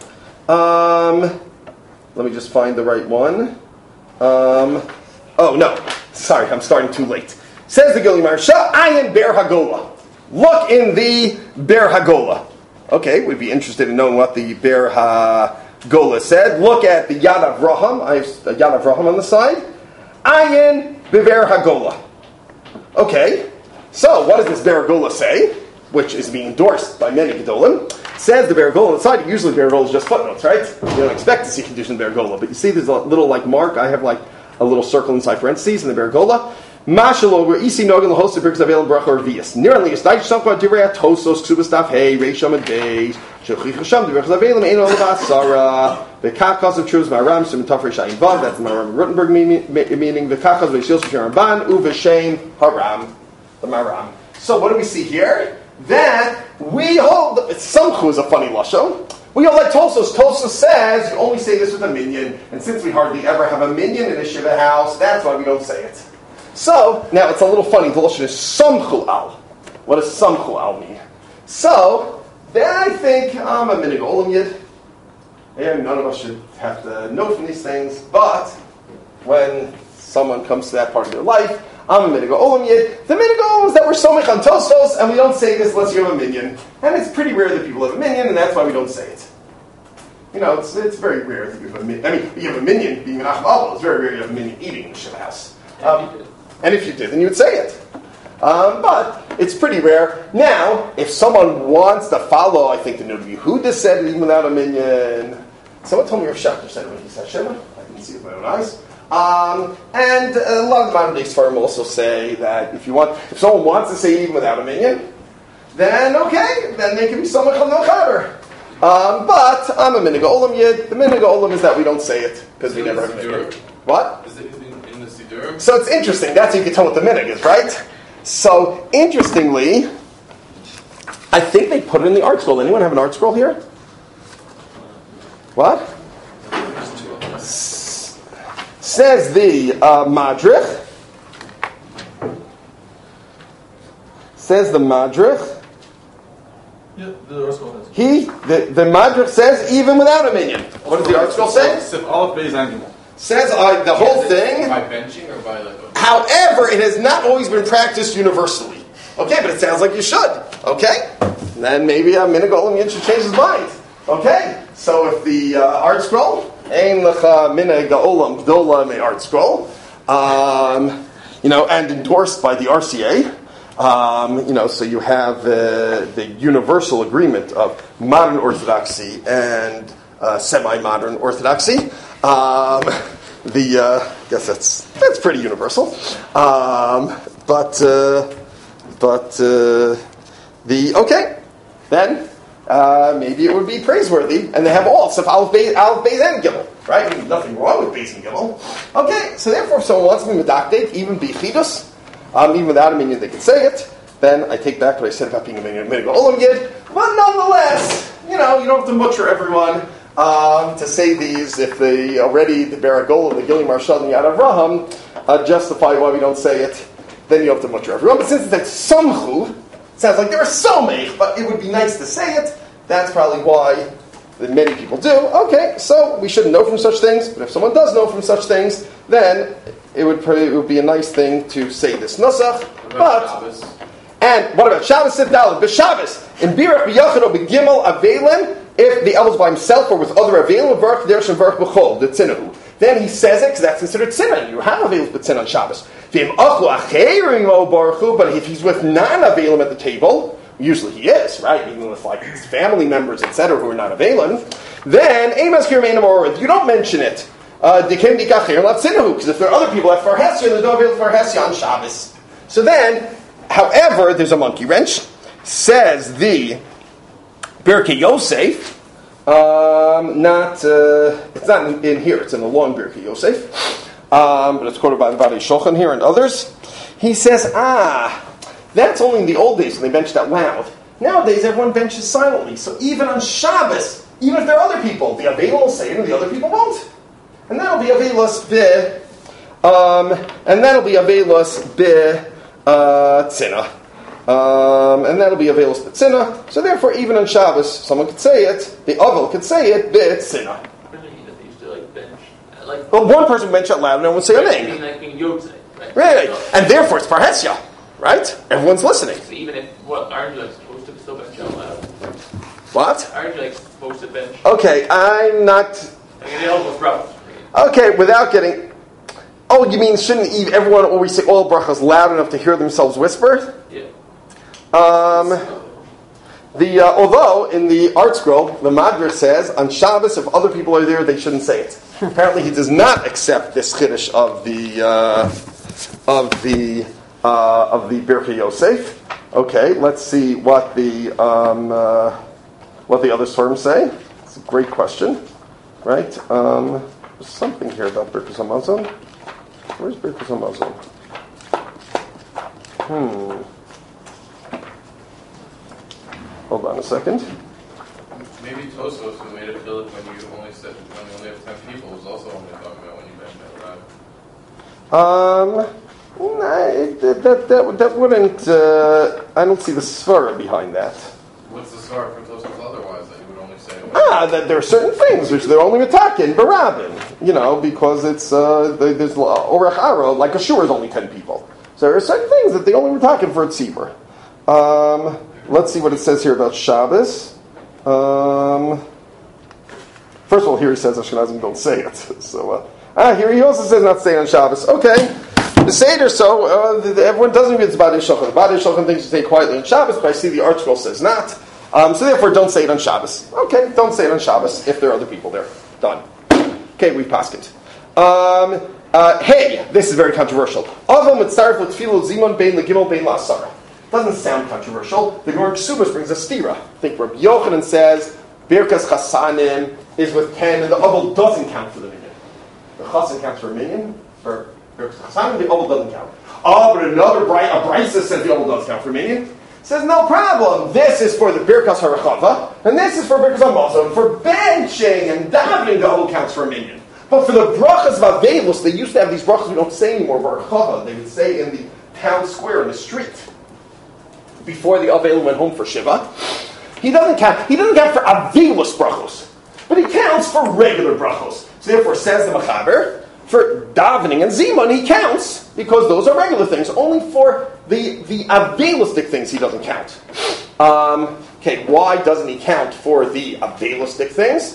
Let me just find the right one. Oh no, sorry, I'm starting too late. Says the Gilyon Maharsha, Ayin Ber Hagola. Look in the Ber Hagola. Okay, we'd be interested in knowing what the Ber Hagola said. Look at the Yad Avraham. I have a Yad Avraham on the side. Ayin Bever Hagola. Okay. So, what does this Ber Hagola say? Which is being endorsed by many Gedolim. Says the Ber Hagola on the side. Usually Ber Hagola is just footnotes, right? You don't expect to see condition Ber Hagola. But you see there's a little like mark. I have like a little circle inside parentheses in the Ber Hagola. Mashalo, where isi nogan lahos the birks avail bracha or vias. Nearly is daich somkwa divrei tosos ksubas daf hey reisham and beis shechich hasham the birks avail ein olav asara the kakas of trus maram sim tafresh ayin vav. That's the Maram Rutenberg meaning the kakas veishils v'sharam ban uveshem haram the maram. So what do we see here? That we hold Samchu is a funny lashon. We hold like Tosos. Tosos says you only say this with a minyan, and since we hardly ever have a minyan in a shiva house, that's why we don't say it. So, now it's a little funny, the Lashon is Samchu Al. What does Samchu Al mean? So, then I think I'm a minhag olam yid, and none of us should have to know from these things, but when someone comes to that part of their life, I'm a minhag olam yid. The minhag olam is that we're somich on Tosos, and we don't say this unless you have a minyan. And it's pretty rare that people have a minyan, and that's why we don't say it. You know, it's very rare that you have a minyan. I mean, you have a minyan being an achbal, it's very rare you have a minyan eating in the shiva house. And if you did, then you would say it. But it's pretty rare. Now, if someone wants to follow, I think the Noda Yehuda said it even without a minyan. Someone told me Rav Shechter said it when he said Shema. I didn't see it with my own eyes. And a lot of the modern day Sfarim also say that if someone wants to say even without a minyan, then okay, then they can be somewhat chal no chaber. But I'm a minhag olam yid. The minhag olam is that we don't say it because we never have a minyan. What? Is it in the Siddur? So it's interesting. That's how you can tell what the minhag is, right? So interestingly, I think they put it in the art scroll. Anyone have an art scroll here? What? Says the Madrich. Says the Madrich. Yeah, the art scroll has. The Madrich says even without a minyan. What does the art scroll say? Sif Aleph Beis Angel. Says the whole thing. By benching or by like a... However, it has not always been practiced universally. Okay, but it sounds like you should. Okay? And then maybe a minhag olam yid should change his mind. Okay? So if the art scroll, ein lecha minhag olam gdola me art scroll, and endorsed by the RCA, so you have the universal agreement of modern Orthodoxy and semi-modern orthodoxy. I guess that's pretty universal. Then maybe it would be praiseworthy, and they have all Sif Aleph, Beis, and Gimel, right? I mean, nothing wrong with Beis and Gimel. Okay, so therefore, if someone wants to be medakdek, even Bechidus, even without a minion, they can say it. Then I take back what I said about being a minion Olam Yid. But nonetheless, you don't have to butcher everyone to say these if they already, the Baragol, the Gilim Marshal, and the Yad Avraham justify why we don't say it. Then you have to butcher everyone. But since it's Samchu, it sounds like there are so many, but it would be nice to say it. That's probably why many people do. Okay, so we shouldn't know from such things, but if someone does know from such things, then it would be a nice thing to say this nusach. And what about Shabbos Sifdal? B'Shabbos in Birach B'Yachid or B'Gimel Avelim, if the El's by himself or with other Avelim, V'Rach Dersh and V'Rach B'Chol, the Tzinahu. Then he says it because that's considered tzina. You have Avelim B'Tzin on Shabbos. But if he's with non-Avelim at the table, usually he is, right? Even with like his family members, etc., who are not Avelim, then you don't mention it. Because if there are other left for Farhesya, there's no Avelim for Farhesya on Shabbos. So then, however, there's a monkey wrench. Says the Birkei Yosef. It's not in here. It's in the long Birkei Yosef, but it's quoted by the Badi Shulchan here and others. He says, that's only in the old days when they benched out loud. Nowadays, everyone benches silently. So even on Shabbos, even if there are other people, the Avelim will say it and the other people won't. And that'll be Avelos Tzina. And that'll be Avelos B'Tzina. So therefore, even on Shabbos, someone could say it, the Avel could say it, B'Tzina. They used to bench. Well, one person would bench out loud and no one would say a name. Like being Yotzei, right? Right. And therefore it's Parhesya, right? Everyone's listening. So even if, aren't you supposed to still bench out loud? What? Aren't you supposed to bench? Okay, I'm not... They almost brothers. Okay, without getting... Oh, you mean shouldn't everyone always say all brachas loud enough to hear themselves whisper? Yeah. Although in the art scroll, the Madrir says on Shabbos, if other people are there, they shouldn't say it. Apparently, he does not accept this chiddush of the Birkei Yosef. Okay, let's see what the other Sforim say. It's a great question, right? There's something here about Birkas Hamazon. Where's Birkas Hamazon? Hold on a second. Maybe Tosfos, who made it feel it when you only have 10 people, was also only talking about when you bench out loud. That wouldn't. I don't see the svara behind that. What's the svara for Tosfos otherwise that you would only say? That there are certain things which they're only mitakin barabin, because it's there's orach aro, like a shur is only 10 people. So there are certain things that they only mitakin for a tzibur. Let's see what it says here about Shabbos. First of all, here he says Ashkenazim don't say it. So here he also says not say it on Shabbos. Okay, the Seder. So everyone doesn't read the Badi Shulchan. The Badi Shulchan thinks you say quietly on Shabbos, but I see the art scroll says not. So therefore, don't say it on Shabbos. Okay, don't say it on Shabbos if there are other people there. Done. Okay, we paskined. Hey, this is very controversial. Avam mitzaref l'tfilu zimon bein legimel bein la'asara. Doesn't sound controversial. The Gemara Ksubas brings a stira. I think Rabbi Yochanan says Birkas Chasanim is with 10, and the Avel doesn't count for the minion. The Chasan counts for a minion. For Birkas Chasanim, the Avel doesn't count. But another Brisa says the Avel does count for a minion. Says no problem. This is for the Birkas Harachava, and this is for Birkas Hamazon. For benching and davening, the Avel counts for a minion. But for the brachas of Avelos, they used to have these brachas we don't say anymore. Barachava, they would say in the town square in the street. Before the Avelim went home for Shiva, he doesn't count. He doesn't count for Avelos brachos, but he counts for regular brachos. So therefore, says the Machaber, for davening and zimun he counts because those are regular things. Only for the Avelistic things he doesn't count. Okay, why doesn't he count for the Avelistic things?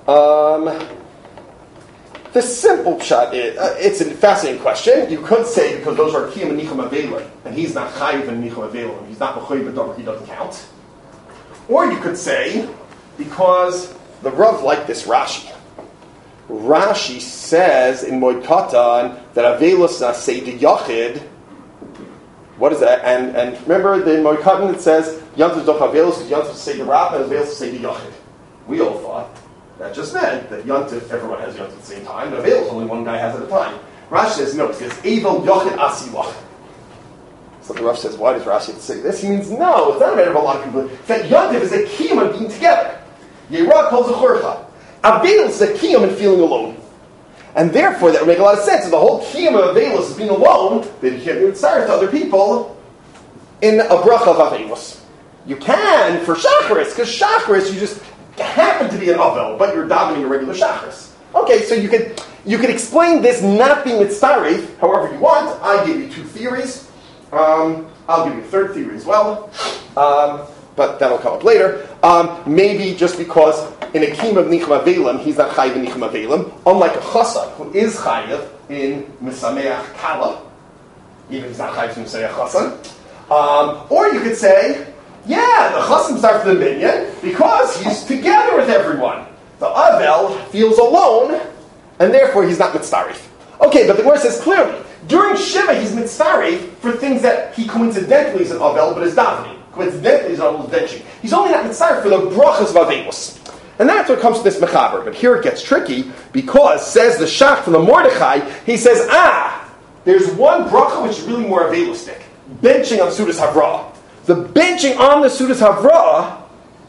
The simple shot is, it's a fascinating question. You could say because those are Kiyam and Nicham Avelim, and he's not Chayiv and Nicham Avelim, he's not Mechoyiv B'Domer, he doesn't count. Or you could say because the Rav liked this Rashi. Rashi says in Moed Katan that Avelos Nasei de Yachid. What is that? And remember in Moed Katan it says Yantiv Doch Avelos is Yantiv Sei de Rab and Avelos Sei de Yachid. We all thought that just meant that Yantiv, everyone has Yantiv at the same time, and Avelos only one guy has at a time. Rashi says no, it says Evel Yachid Asilach. So the Rav says, why does Rashi have to say this? He means no, it's not a matter of a lot of people. That Yantiv is a kiyum of being together. Yerah calls a chorcha. Avelos is a kiyum in feeling alone. And therefore, that would make a lot of sense. If the whole kiyum of Avelos is being alone, then you can't be mitzaref to other people in a bracha of Avelos. You can for Shacharis, because Shacharis, you just happen to be an Avel, but you're davening a regular Shacharis. Okay, so you could explain this not being mitzaref however you want. I gave you two theories. I'll give you a third theory as well, but that'll come up later. Maybe just because in a kiyum of Nichum Avelim, he's not chayiv in Nichum Avelim, unlike a chassan who is chayiv in Mesameach Kala, even if he's not chayiv in Mesameach Chassan. Or you could say, yeah, the chassan starts for the minyan because he's together with everyone. The Avel feels alone, and therefore he's not mitzaref. Okay, but the Gemara says clearly, during Shiva he's mitzaref for things that he coincidentally is an Avel, but is davening. Coincidentally he's an Avel benching. He's only not mitzaref for the brachas of Avelos. And that's what comes to this mechaber. But here it gets tricky, because, says the Shach from the Mordechai, he says, there's one bracha which is really more Avelistic. Benching on Sudas Havrah. The benching on the Sudas Havrah,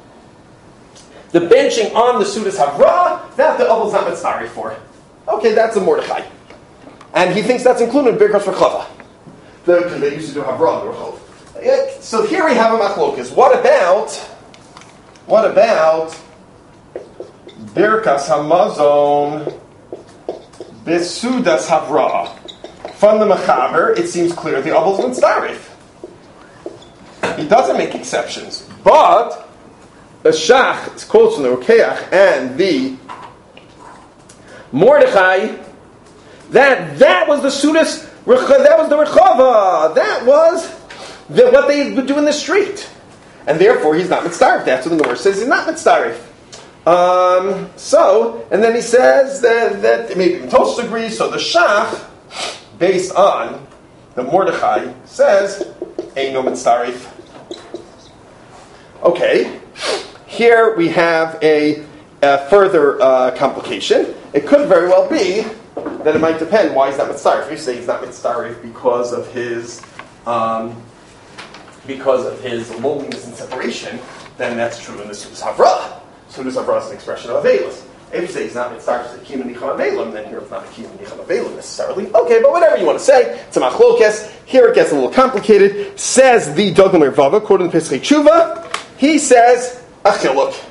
that the Avel's not mitzaref for. Okay, that's a Mordechai. And he thinks that's included in Birkas Rechava. Because they used to do Havrah in Rechov. So here we have a machlokas. What about Birkas Hamazon Besudas Havrah? From the Mechaber, it seems clear the Avel's mitzaref. He doesn't make exceptions. But the Shach quotes from the Rokeach and the Mordechai that was the Sudas, that was the Rechava, that was what they would do in the street. And therefore he's not mitzaref. That's what the Gemara says, he's not mitzaref. And then he says that maybe Tosfos agrees, so the Shach, based on the Mordechai, says, Eino mitzaref. Okay, here we have a further complication. It could very well be that it might depend why he's not mitzaref. If you say he's not mitzaref because of his loneliness and separation, then that's true in the Sudas Havrah. Sudas Havrah is an expression of Avelos. If you say he's not mitzaref to Kiyum Nichum Avelim, then here it's not a Kiyum Nichum Avelim necessarily. Okay, but whatever you want to say, it's a machlokes. Here it gets a little complicated. Says the Dogel Mervava, quoted in Pesachei Tshuva, he says achiluk.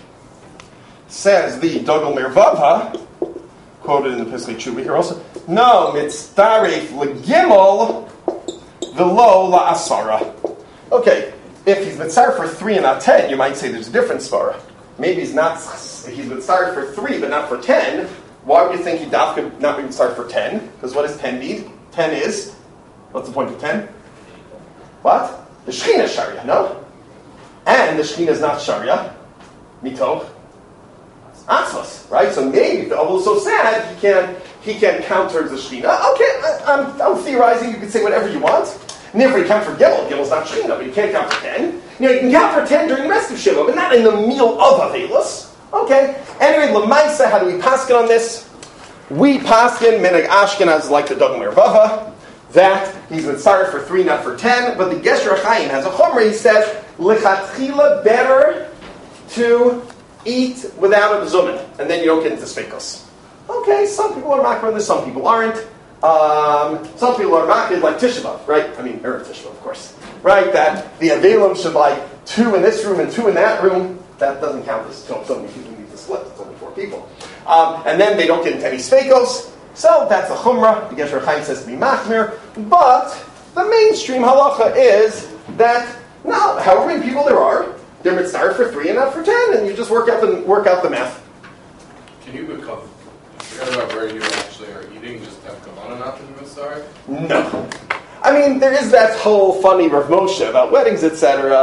Says the Dogel Mervava, quoted in the Pesachei Tshuva here also, no, mitzaref legimel v'lo la'asara. Okay, if he's mitzaref for 3 and not 10, you might say there's a different svara. Maybe he's mitzaref for 3 but not for 10. Why would you think he'd not be mitzaref for 10? Because what does 10 need? 10 is, what's the point of 10? What? The Shechina is Sharia, no? And the Shechina is not Sharia. Mitoch. Atzvos, right? So maybe the Avel is so sad he can't counter the Shechina. Okay, I'm theorizing. You can say whatever you want. And therefore, you count for Gimel. Gimel's not Shechina, but you can't count for 10. You can count for 10 during the rest of Shiva, but not in the meal of Avelos. Okay. Anyway, Lamaisa, how do we paskin on this? We paskin Minhag Ashkenaz like the Dogel Mervava, that he's mitzaref for 3, not for 10. But the Gesher Chaim has a chomer. He says lechatchila better to eat without a zumin, and then you don't get into speikos. Okay, some people are makar on this, some people aren't. Some people are makar like Tisha B'Av, right? I mean, Erev Tisha B'Av, of course. Right, that the Avelim should like 2 in this room and 2 in that room. That doesn't count as so many people need to split. It's only 4 people. And then they don't get into any speikos. So that's the chumrah. The Gesher Chaim says to be machmir. But the mainstream halacha is that, no, however many people there are, they're mitzaref for 3 and not for 10, and you just work out the math. Can you forget about where you actually are eating, just have kavana not to be mitzaref? No. I mean, there is that whole funny Rav Moshe about weddings, etc.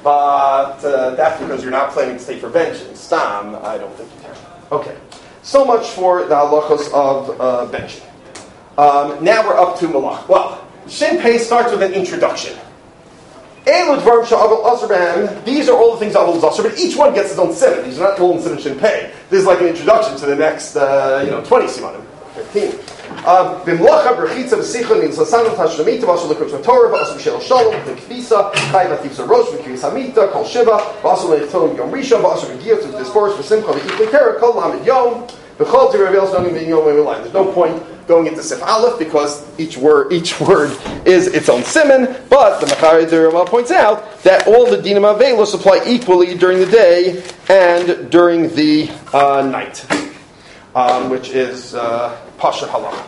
But that's because you're not planning to take for benching. Stam, I don't think you can. Okay. So much for the halachos of benching. Now we're up to malach. Well, Shin Pei starts with an introduction. These are all the things Avol is Asr, but each one gets its own simon. These are not all in Simon Shin Pei. This is like an introduction to the next 20 simanim, 15. B'mlacha b'rechitza v'sicha nilsasan v'tashlamita v'asur l'krutz v'torah v'asur b'shel shalom v'kfisa chai v'atifza rosh v'kris hamita kol shiva v'asur l'nichtolim yom rishon v'asur v'giyot v'discourse v'simcha v'iklikera kol lamed yom v'chol t'reveils nonim v'yom v'yom. There's no point going into Sif Aleph because each word is its own simon, but the Machari Dirama points out that all the Dinam Avelos apply equally during the day and during the night, which is Pasha Halach.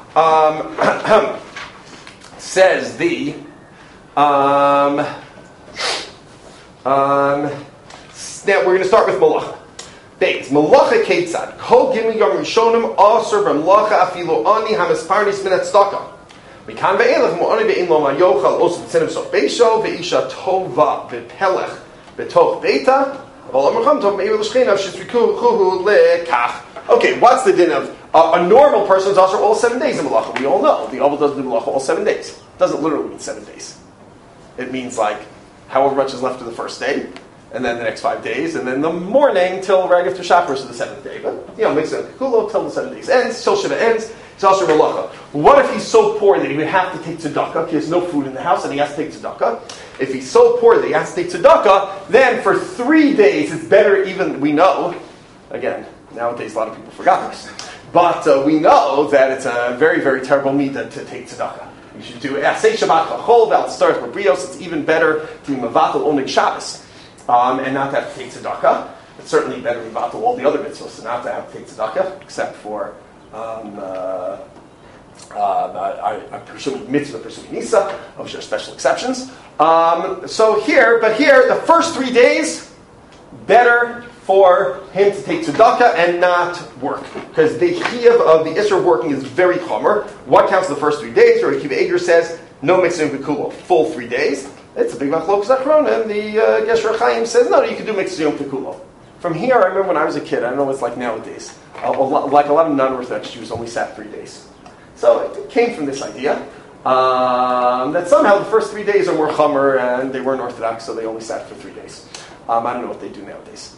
Says the now we're going to start with Malacha. Beis Malacha Ketzad Kol Gimel Yom Rishonim Aser B'Malacha Afilu Ani Hamasparnis Min Tzedakah. Mikan ve'elach Mu'ani ve'in Lo Ma'yochal Osu B'Tzinim Sof Beisho Ve'isha Tova V'Pelech B'Toch Beita V'Olam Recham Tov Me'il L'Shchina V'Shitzrikuhu Le'Kach. Okay, what's the din of a normal person's Aser all 7 days in Malacha? We all know the Avol doesn't do Malacha all 7 days. It doesn't literally mean 7 days. It means like however much is left of the first day, and then the next 5 days, and then the morning till right after Shabbos of the 7th day. But, mix it kulo till the 7 days ends, till Shiva ends, it's also Malacha. What if he's so poor that he would have to take tzedakah, he has no food in the house, and he has to take tzedakah? If he's so poor that he has to take tzedakah, then for 3 days it's better even, we know, again, nowadays a lot of people forgot this, but we know that it's a very, very terrible midah to take tzedakah. You should do Asay Shabbat Chachol, Val Stars Brios, it's even better to be Mavatal Onig Shabbos. And not to have to take tzedakah. It's certainly better to battle all the other mitzvahs and not to have to take tzedakah, except for mitzvah pursuing nisa, which are special exceptions. So here, the first 3 days, better for him to take tzedakah and not work, because the chiyuv of the isra of working is very chomer. What counts the first 3 days? Or Akiva Eiger says no mixing v'kulo, full 3 days. It's a big machlok Zachron, and the Gesher Chaim says, no, you can do mixed Yom Tekulo. From here, I remember when I was a kid, I don't know what it's like nowadays, like a lot of non-Orthodox Jews only sat 3 days. So it came from this idea that somehow the first 3 days are more Chomer, and they weren't Orthodox, so they only sat for 3 days. I don't know what they do nowadays.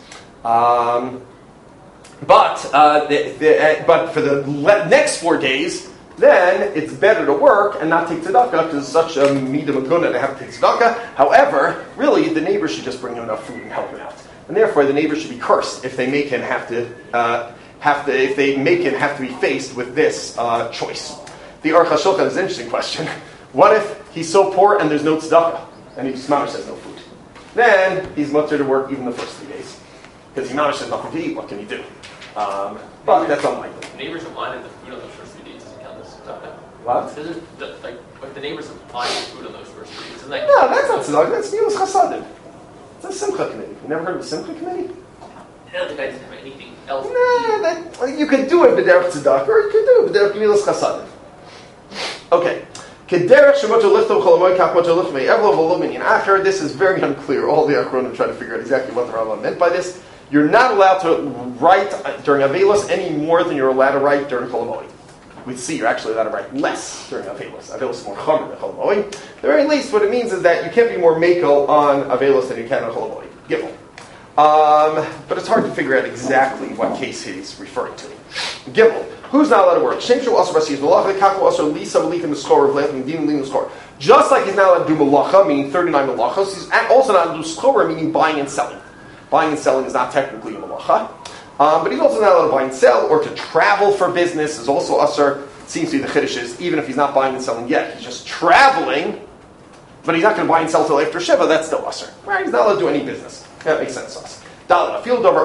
But for the next 4 days, then it's better to work and not take tzedakah because it's such a midah maguna to have to take tzedakah. However, really, the neighbor should just bring him enough food and help him out, and therefore the neighbor should be cursed if they make him have to be faced with this choice. The Aruch HaShulchan is an interesting question. What if he's so poor and there's no tzedakah and he mamish has no food? Then he's mutter to work even the first 3 days because he mamish has nothing to eat. What can he do? But that's unlikely. Neighbors are lining the food on those first 3 days. What? Like the neighbors applying food on those first 3 days. Like, no, that's not tzedakah. That's Milas Chasadim. It's a Simcha committee. You never heard of a Simcha committee? I don't think I didn't have anything else. Nah, you could do it b'derech tzedakah, or you could do it b'derech Milas Chasadim. Okay. This is very unclear. All the Achronim try to figure out exactly what the Rambam meant by this. You're not allowed to write during Avelos any more than you're allowed to write during Chol Hamoed. We see you're actually allowed to write less during Avelos. Avelos is more chomer than Chol Hamoed. At the very least, what it means is that you can't be more makel on Avelos than you can on Chol Hamoed. Gimel. But it's hard to figure out exactly what case he's referring to. Gimel. Who's not allowed to work? Just like he's not allowed to do malacha, meaning 39 malachos, he's also not allowed to do schora, meaning buying and selling. Buying and selling is not technically a malacha. But he's also not allowed to buy and sell, or to travel for business is also usher. It seems to be the chiddush is, even if he's not buying and selling yet, he's just traveling, but he's not going to buy and sell till after Shiva, that's still usher. Right? He's not allowed to do any business. That makes sense to us. Even a davar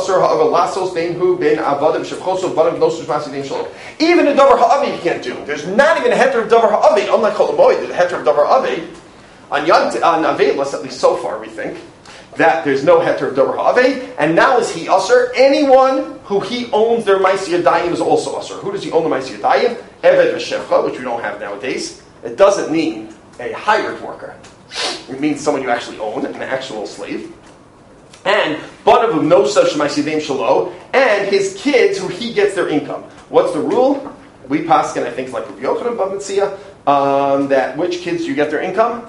ha'avi he can't do. There's not even a heter of davar ha'avi, unlike Chol Hamoed, there's a heter of davar ha'avi. On Avelos, at least so far, we think, that there's no heter of davar ha'avi, and now is he usher? Anyone who he owns their ma'aseh yadayim is also usher. Who does he own the ma'aseh yadayim? Eved v'shevcha, which we don't have nowadays. It doesn't mean a hired worker. it means someone you actually own, an actual slave. And Banav no such Shemai Shalo, and his kids who he gets their income. What's the rule? We paskin, I think, it's like Rabbi Yochanan Bamitzia, that which kids do you get their income?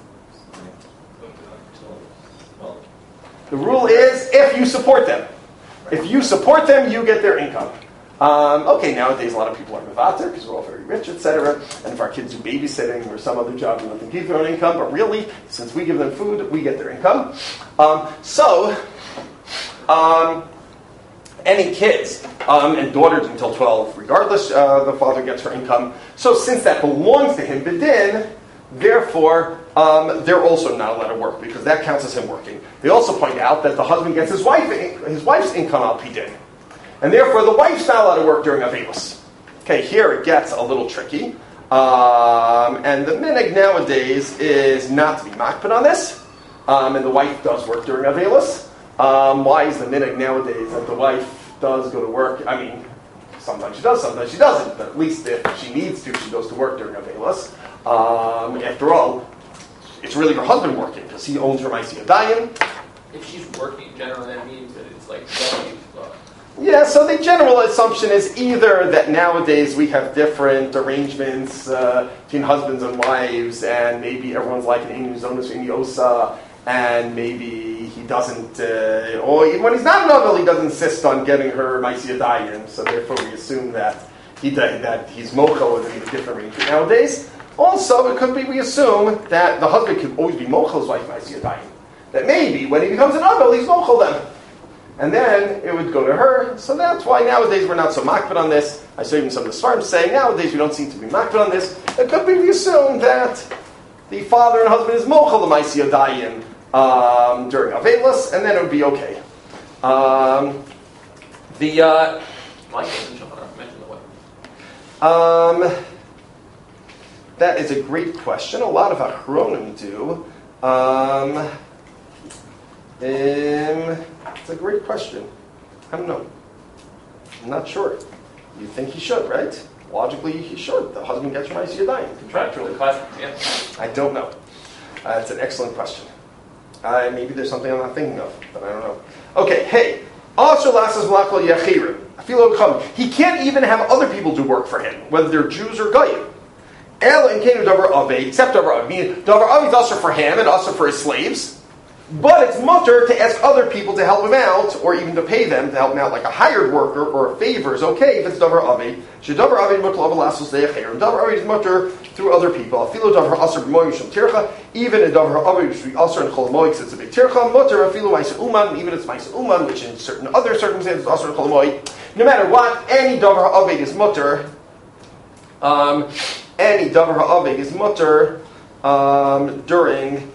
The rule is if you support them. If you support them, you get their income. Okay, nowadays a lot of people are mevater because we're all very rich, etc. And if our kids do babysitting or some other job, we let them keep their own income. But really, since we give them food, we get their income. Any kids and daughters until 12, regardless, the father gets her income. So since that belongs to him, bidin, therefore, they're also not allowed to work because that counts as him working. They also point out that the husband gets his wife's income al pidin. And therefore, the wife's not allowed to work during Avelis. Okay, here it gets a little tricky. And the minhag nowadays is not to be makpid on this. And the wife does work during Avelis. Why is the minhag nowadays that the wife does go to work? I mean, sometimes she does, sometimes she doesn't. But at least if she needs to, she goes to work during Avelis. After all, it's really her husband working because he owns her Maisi Adayim. If she's working, generally that means that it's like value. Yeah, so the general assumption is either that nowadays we have different arrangements between husbands and wives, and maybe everyone's like an Inu Zonus Inyosa, and maybe he doesn't, or even when he's not a novel, he doesn't insist on getting her Maisi Adayim, so therefore we assume that he's mocho in a different arrangement nowadays. Also, it could be we assume that the husband could always be mocho's wife Maisi Adayim. That maybe when he becomes an novel, he's mocho them. And then it would go to her. So that's why nowadays we're not so makpid on this. I saw even some of the Svarim saying nowadays we don't seem to be makpid on this. It could be we assume that the father and husband is mochel l'maisi adayim during Avelis, and then it would be okay. That is a great question. A lot of Achronim do. It's a great question. I don't know. I'm not sure. You think he should, right? Logically, he should. The husband gets your Maisi Yadayim contractually. I don't know. It's an excellent question. Maybe there's something I'm not thinking of, but I don't know. Okay, hey. He can't even have other people do work for him, whether they're Jews or Goyim. Except Davar Avi. Davar Avi is also for him and also for his slaves. But it's mutter to ask other people to help him out, or even to pay them to help him out, like a hired worker or a favor is okay if it's davar avi. Davar avi davar avi is mutter through other people. Afilu davar aser b'moyim shel tircha. Even a davar avi which we aser in chol moed, it's a big tircha. Mutter afilu ma'isa uman. Even it's ma'isa uman, which in certain other circumstances aser in chol moed. No matter what, any davar avi is mutter. Any davar avi is mutter during.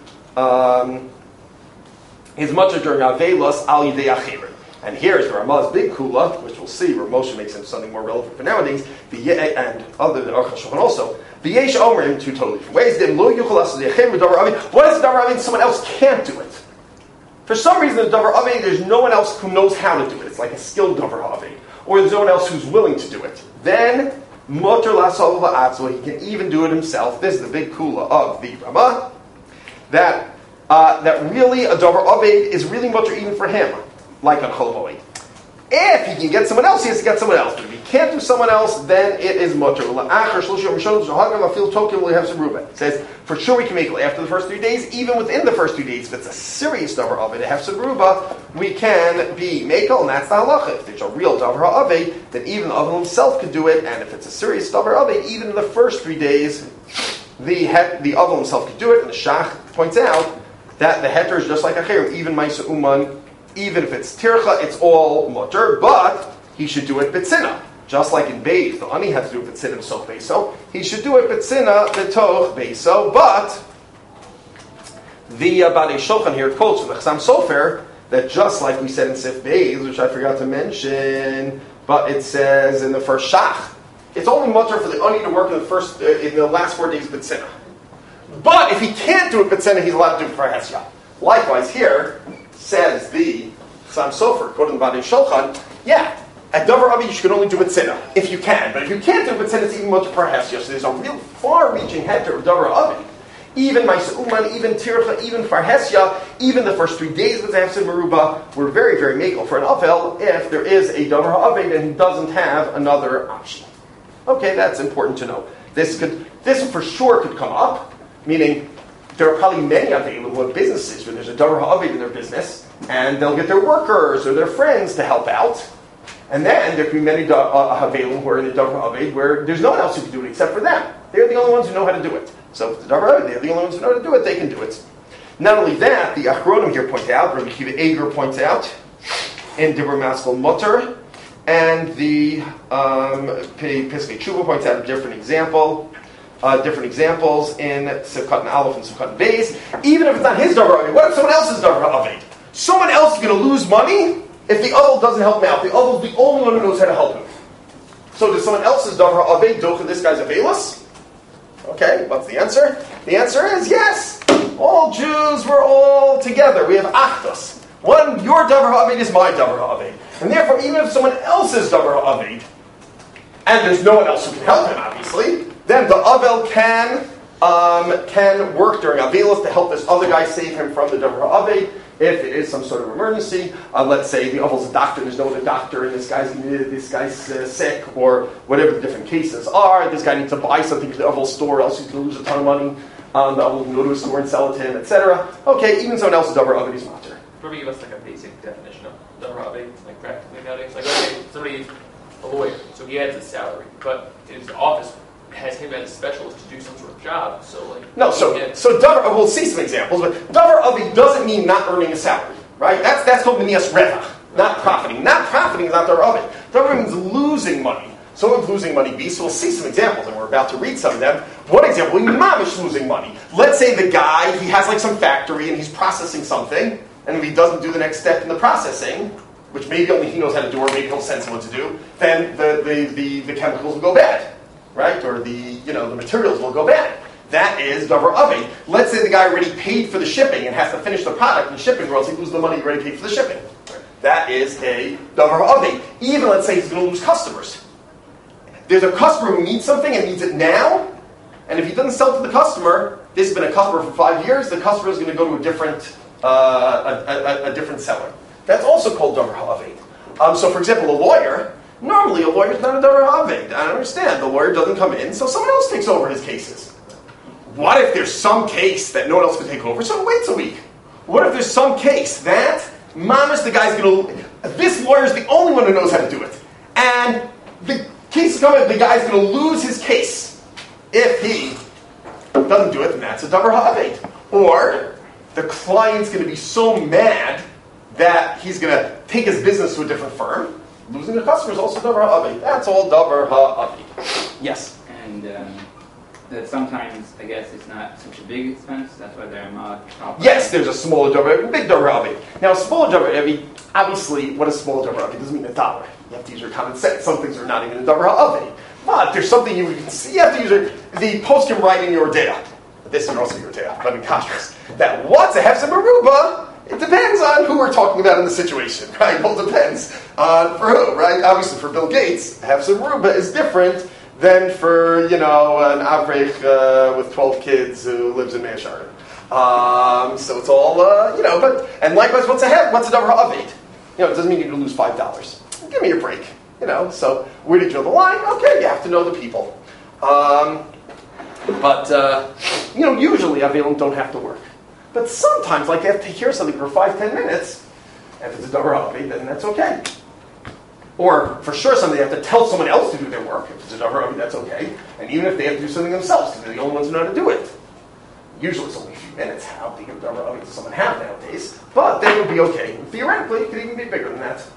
His mutter during Avelos al yidei achirim. And here's the Ramah's big kula, which we'll see, where Moshe makes him something more relevant for nowadays, and other than Aruch HaShulchan also. V'yesh omer in two totally different ways. What is davar avi? Someone else can't do it. For some reason, the davar avi, there's no one else who knows how to do it. It's like a skilled davar avi, or there's no one else who's willing to do it. Then mutter lasol va'atzma, he can even do it himself. This is the big kula of the Ramah. That really a davar aved is really mutter even for him, like on Chol Moed. If he can get someone else, he has to get someone else. But if he can't do someone else, then it is mutter. It says, for sure we can make it after the first 3 days, even within the first 2 days. If it's a serious davar aved, a hefsed ruba, we can be mekel, and that's the halacha. If it's a real davar aved, then even the aved himself could do it, and if it's a serious davar aved, even in the first 3 days, the aved himself could do it, and the Shach points out that the heter is just like achirim, even ma'isa uman, even if it's tircha, it's all mutter, but he should do it bitzina. Just like in Beis, the ani has to do it bitzina b'soch beiso, he should do it bitzina b'toch beiso, but the Badei Shulchan here quotes from the Chassam Sofer that just like we said in Sif Beis, which I forgot to mention, but it says in the first Shach, it's only mutter for the ani to work in the last 4 days bitzina. But if he can't do it B'tzena, he's allowed to do it for a Hesya. Likewise here, says the Chassam Sofer, quoting the Badei Shulchan, at davar avi you can only do B'tzena, if you can. But if you can't do B'tzena, it's even much for a Hesya. So there's a real far-reaching heter of davar avi. even Maisa Uman, even Tircha, even Farhesya, even the first 3 days of the Hefsed Meruba, we're very, very makel for an Avel if there is a Davar Ha'aved and he doesn't have another option. Okay, that's important to know. This for sure could come up, meaning there are probably many Avelim who have businesses where there's a Davar Ha'aved in their business, and they'll get their workers or their friends to help out. And then there can be many Havelim who are in the Davar Ha'aved where there's no one else who can do it except for them. They're the only ones who know how to do it. So if the Davar Ha'aved, they're the only ones who know how to do it, they can do it. Not only that, the Achronim here point out, Rabbi Akiva Eger points out, in Dibur Maskal Mutter, and the Piskei Tshuva points out a different examples in Sivkat and Aleph and Sivkat and Beis. Even if it's not his Davar Ha'aved, what if someone else's Davar Ha'aved? Someone else is going to lose money if the other doesn't help him out. The other is the only one who knows how to help him. So does someone else's Davar Ha'aved docha this guy's Avelis? Okay, what's the answer? The answer is yes. All Jews, we're all together. We have Achdus. One, your Davar Ha'aved is my Davar Ha'aved. And therefore, even if someone else's Davar Ha'aved, and there's no one else who can help him, obviously, then the Avel can work during Avelis to help this other guy save him from the Davar Ha'aved. If it is some sort of emergency, let's say the Avel's a doctor, there's no other doctor, and this guy's sick, or whatever the different cases are. This guy needs to buy something to the Avel's store, else he's going to lose a ton of money. The Avel can go to a store and sell it to him, etc. Okay, even someone else's Davar Ha'aved is matter. Probably give us like a basic definition of Davar Ha'aved, like practically nowadays. Like, okay, somebody, a lawyer, so he has a salary, but his office has him as a specialist to do some sort of job. So like no, so Davar, we'll see some examples, but Davar Ha'aved doesn't mean not earning a salary, right? That's called Minias Reva, not profiting. Not profiting is not Davar Ha'aved. Davar Ha'aved means losing money. So what would losing money be? So we'll see some examples, and we're about to read some of them. One example, mamish losing money. Let's say the guy, he has like some factory and he's processing something, and if he doesn't do the next step in the processing, which maybe only he knows how to do, or maybe he'll send someone to do, then the chemicals will go bad, right? Or the materials will go bad. That is Davar Ha'aved. Let's say the guy already paid for the shipping and has to finish the product in shipping, or else he loses the money he already paid for the shipping. That is a Davar Ha'aved. Even let's say he's going to lose customers. There's a customer who needs something and needs it now, and if he doesn't sell to the customer, this has been a customer for 5 years, the customer is going to go to a different seller. That's also called Davar Ha'aved. So for example, a lawyer, normally a lawyer is not a Davar Ha'aved. I understand, the lawyer doesn't come in, so someone else takes over his cases. What if there's some case that no one else can take over, so waits a week? What if there's some case that, mamash, the guy's going to, this lawyer's the only one who knows how to do it, and the case is coming, the guy's going to lose his case if he doesn't do it, then that's a Davar Ha'aved. Or the client's going to be so mad that he's going to take his business to a different firm. Losing a customer is also Davar Ha'aved. That's all Davar Ha'aved. Yes? And that sometimes, I guess, it's not such a big expense. That's why they're not. Yes, there's a smaller Davar Ha'aved, big Davar Ha'aved. Now, a smaller Davar Ha'aved, obviously, what is smaller Davar Ha'aved? It doesn't mean $1. You have to use your common sense. Some things are not even a Davar Ha'aved. But there's something you can see. You have to use the poskim right in your data. This is also your data, but in contrast. That what's a Hefsed Meruba? It depends on who we're talking about in the situation, right? Well, it depends on for who, right? Obviously, for Bill Gates, Hefsed Meruba is different than for, an Avrech with 12 kids who lives in Me'asharim. So it's all, but, and likewise, what's a Davar Ha'aved? It doesn't mean you're going to lose $5. Give me a break. So where did you know the line? Okay, you have to know the people. Usually Avelim don't have to work. But sometimes, like they have to hear something for 5-10 minutes, if it's a Davar Ha'aved, then that's okay. Or for sure, somebody have to tell someone else to do their work. If it's a Davar Ha'aved, that's okay. And even if they have to do something themselves, because they're the only ones who know how to do it. Usually it's only a few minutes. How big of a Davar Ha'aved does someone have nowadays? But they would be okay. Theoretically, it could even be bigger than that.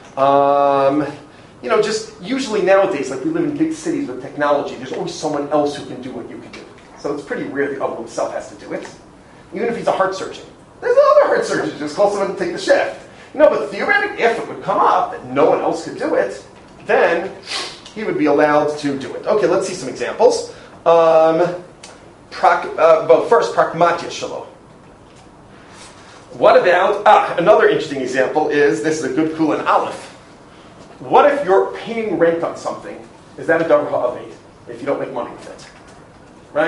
Just usually nowadays, like we live in big cities with technology, there's always someone else who can do what you can do. So it's pretty rare the Avel himself has to do it. Even if he's a heart surgeon. There's other heart surgeons, just call someone to take the shift. But theoretically, if it would come up that no one else could do it, then he would be allowed to do it. Okay, let's see some examples. First, Prakmatya Shalom. What about, another interesting example is, this is a good Kulan Aleph. What if you're paying rent on something? Is that a Davar Ha'aved if you don't make money with it? Right?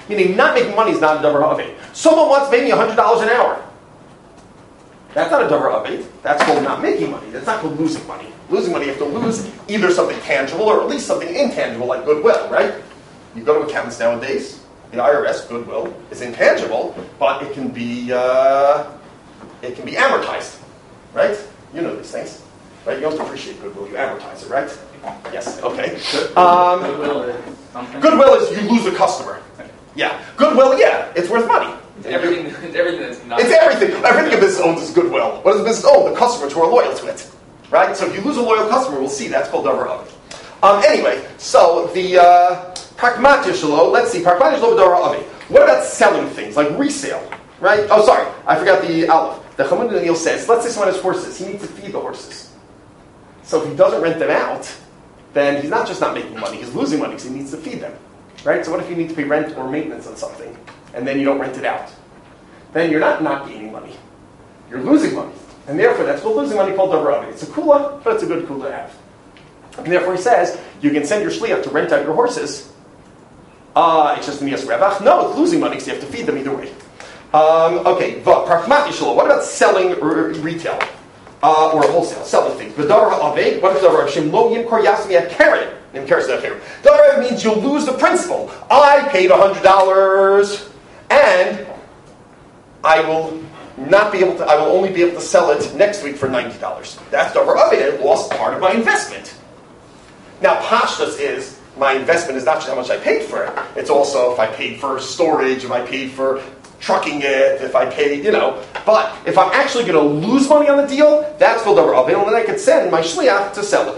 Meaning, not making money is not a davar ha'aved. Someone wants to pay me $100 an hour. That's not a davar ha'aved. That's called not making money. That's not called losing money. Losing money, you have to lose either something tangible or at least something intangible, like goodwill, right? You go to accountants nowadays, the IRS, goodwill is intangible, but it can be amortized, right? You know these things, right? You don't depreciate goodwill, you amortize it, right? Yes, okay. Goodwill is something. Goodwill is you lose a customer. Yeah. Goodwill, yeah, it's worth money. Everything that's not. It's everything. Everything a business owns is goodwill. What does a business own? The customers who are loyal to it. Right? So if you lose a loyal customer, we'll see. That's called davar ha'aved. Anyway, so the pragmatia shelo, let's see. Pragmatia shelo davar ha'aved. What about selling things, like resale? Right? Oh, sorry. I forgot the aleph. The Chamun Daniel says, let's say someone has horses. He needs to feed the horses. So if he doesn't rent them out, then he's not just not making money, he's losing money because he needs to feed them. Right? So what if you need to pay rent or maintenance on something, and then you don't rent it out? Then you're not gaining money. You're losing money. And therefore, that's called losing money, called davar ha'aved. It's a kula, but it's a good kula to have. And therefore he says, you can send your shliach to rent out your horses. It's just niyas revach. No, it's losing money because you have to feed them either way. Okay, pragmati shelo. What about selling retail? Or wholesale, selling things. But davar ha'aved, what is davar ha'aved? Lo yimkor yasmi at keren. Davar ha'aved means you'll lose the principal. I paid $100, and I will only be able to sell it next week for $90. That's davar ha'aved. I lost part of my investment. Now, pashtus is, my investment is not just how much I paid for it. It's also if I paid for storage, if I paid for trucking it, if I paid, But if I'm actually going to lose money on the deal, that's called davar ha'aved. And then I could send my shliach to sell it.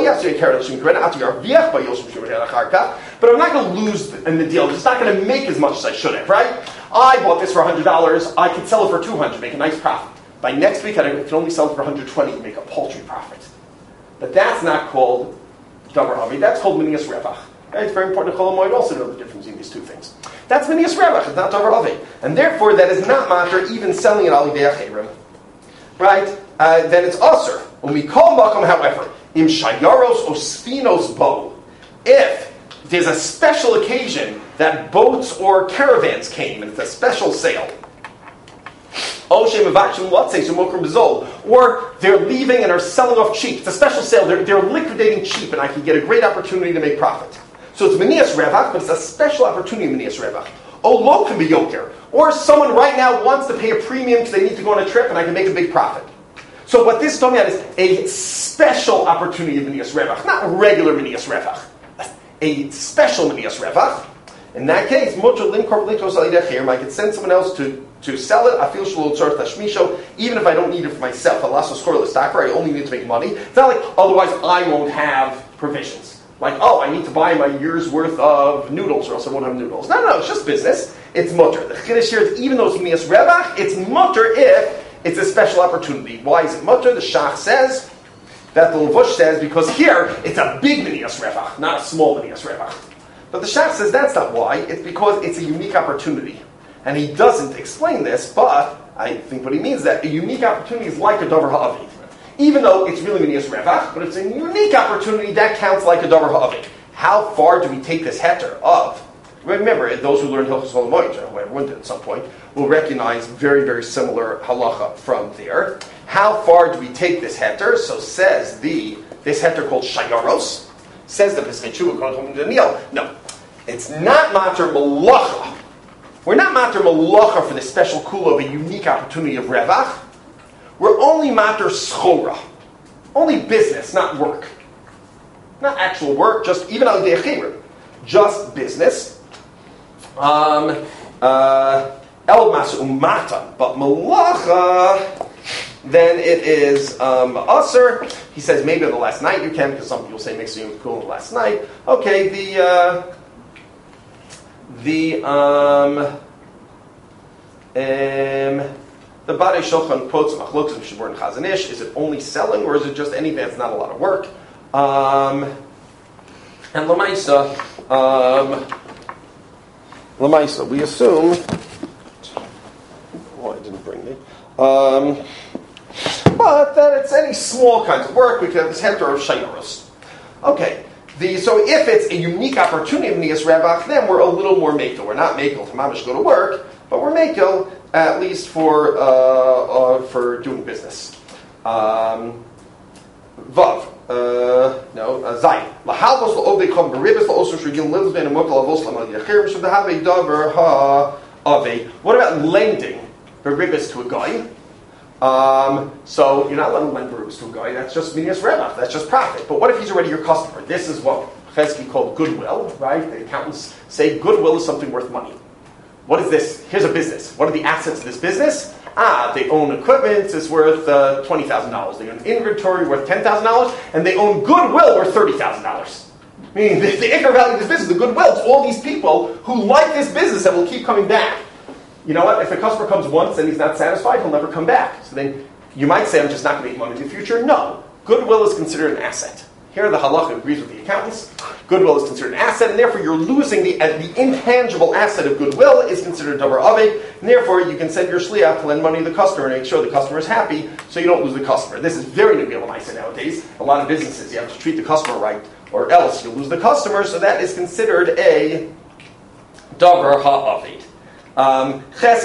But I'm not going to lose in the deal. I'm just not going to make as much as I should have, right? I bought this for $100. I could sell it for $200, make a nice profit. By next week, I can only sell it for $120 and make a paltry profit. But that's not called davar ha'aved. That's called minias revach. Right? It's very important to Chol Hamoed also know the difference between these two things. That's minias revach. It's not davar ha'aved. And therefore, that is not matter even selling it al yidei acherim. Right? Then it's aser. When we call makom, however, im shayaros o sfinos bo, if there's a special occasion that boats or caravans came, and it's a special sale. Or they're leaving and are selling off cheap. It's a special sale. They're liquidating cheap, and I can get a great opportunity to make profit. So it's minias revach, but it's a special opportunity minias revach. Lo can be yoker. Or someone right now wants to pay a premium because they need to go on a trip, and I can make a big profit. So what this is talking about is a special opportunity of minias revach, not regular minias revach. A special minias revach. In that case, I could send someone else to sell it. I feel even if I don't need it for myself. I only need to make money. It's not like otherwise I won't have provisions. Like, I need to buy my year's worth of noodles or else I won't have noodles. No, it's just business. It's mutter. The chiddush here is even though it's minias revach, it's mutter if it's a special opportunity. Why is it mutter? The Shach says that the Levush says because here it's a big minias revach, not a small minias revach. But the Shach says that's not why. It's because it's a unique opportunity. And he doesn't explain this, but I think what he means is that a unique opportunity is like a davar ha'aved. Even though it's really minias revach, but it's a unique opportunity that counts like a davar ha'aved. How far do we take this heter of? Remember, those who learned Hilchos Chol Hamoed, who everyone did at some point, will recognize very, very similar halacha from there. How far do we take this heter? So says this heter called shayaros. Says the Pesachei Tshuva, according to Daniel. No, it's not mater malacha. We're not mater malacha for the special kula of a unique opportunity of revach. We're only mater schora. Only business, not work. Not actual work, just even al yidei acherim. Just business. El mas umatan. But malacha, then it is aser. He says maybe on the last night you can, because some people say mixing with cool on the last night. Okay, the Badei Shulchan quotes Machlokes of Shabur and Chazon Ish. Is it only selling, or is it just anything that's not a lot of work? And Lamaisa, we assume. Oh, I didn't bring me. But that it's any small kinds of work. We could have this heter of shayaros. Okay, So if it's a unique opportunity of Nias Revach, then we're a little more makel. We're not makel to mamish go to work, but we're makel at least for doing business. Vav. Zayin. Lahalvos la'ovdei kom beribis la'osur shregil livs ben amokal avos la'mal yachir should have a davar ha'avei. What about lending beribis to a guy? So you're not allowed to lend beribis to a guy. That's just minias revach. That's just profit. But what if he's already your customer? This is what Chesky called goodwill, right? The accountants say goodwill is something worth money. What is this? Here's a business. What are the assets of this business? They own equipment, it's worth $20,000. They own inventory worth $10,000, and they own goodwill worth $30,000. Meaning the ikar value of this business, the goodwill, it's all these people who like this business and will keep coming back. You know what? If a customer comes once and he's not satisfied, he'll never come back. So then you might say, I'm just not going to make money in the future. No. Goodwill is considered an asset. Here the halacha agrees with the accountants. Goodwill is considered an asset, and therefore you're losing the intangible asset of goodwill is considered davar avei, and therefore you can send your shliach to lend money to the customer and make sure the customer is happy, so you don't lose the customer. This is very new Bielamaisa nowadays. A lot of businesses, you have to treat the customer right, or else you'll lose the customer, so that is considered a davar ha'avei. If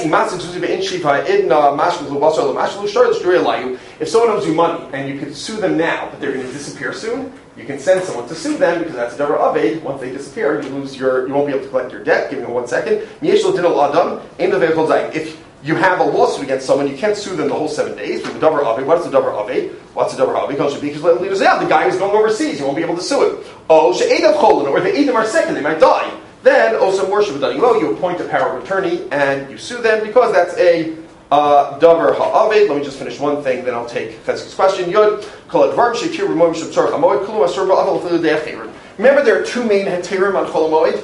someone owes you money and you could sue them now, but they're going to disappear soon, you can send someone to sue them because that's a davar avei. Once they disappear, you won't be able to collect your debt. Give me 1 second. If you have a lawsuit against someone, you can't sue them the whole 7 days. With the davar avei, what's the davar avei? What's the davar avei? Because the guy is going overseas, you won't be able to sue him. Or the edim are sick and they might die. Then, also worship you appoint a power of attorney and you sue them because that's a davar ha'aved. Let me just finish one thing, then I'll take Chesky's question. Remember there are two main heterim on Chol Hamoed?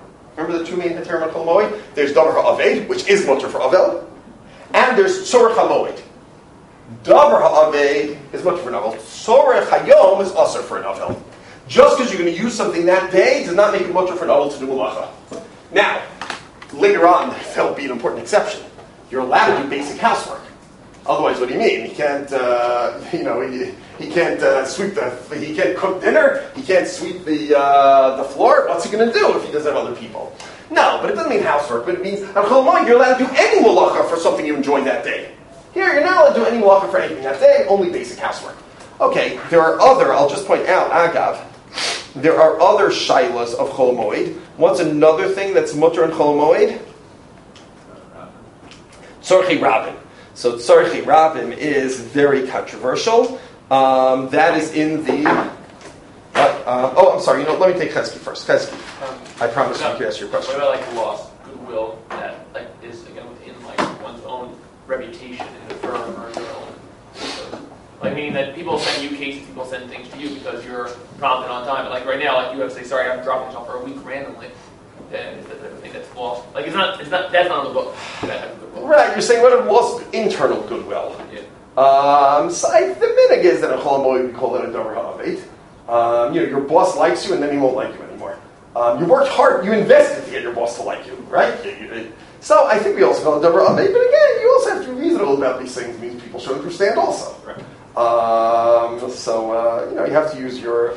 There's davar ha'aved, which is mutter for avel, and there's tzorech hamoed. Davar ha'aved is mutter for an avel. Tzorech hayom is also for an avel. Just because you're going to use something that day does not make it mutter for an adult to do malacha. Now, later on, there'll be an important exception. You're allowed to do basic housework. Otherwise, what do you mean? He can't, he can't he can't cook dinner. He can't sweep the floor. What's he going to do if he doesn't have other people? No, but it doesn't mean housework. But it means you're allowed to do any malacha for something you enjoyed that day. Here, you're not allowed to do any malacha for anything that day. Only basic housework. Okay, there are other. I'll just point out, Agav. There are other shailas of Chol Hamoed. What's another thing that's mutter in Chol Hamoed? Tzorchei Rabim. So Tzorchei Rabim is very controversial. That is in the... I'm sorry. Let me take Chesky first. Chesky, I promise you could ask your question. What about loss, goodwill, that is again within one's own reputation in the firm or your own... meaning that people send you cases, people send things to you because you're prompt and on time. But right now, you have to say, sorry, I'm dropping this off for a week randomly. Then it's the type of thing that's lost. That's not on the book. Right, you're saying what a lost internal goodwill. Yeah. So the minig is that a Chol Hamoed, we call it a davar ha'aved. Your boss likes you and then he won't like you anymore. You worked hard, you invested to get your boss to like you, right? So I think we also call it davar ha'aved, but again, you also have to be reasonable about these things. It means people should understand also. Right. You have to use your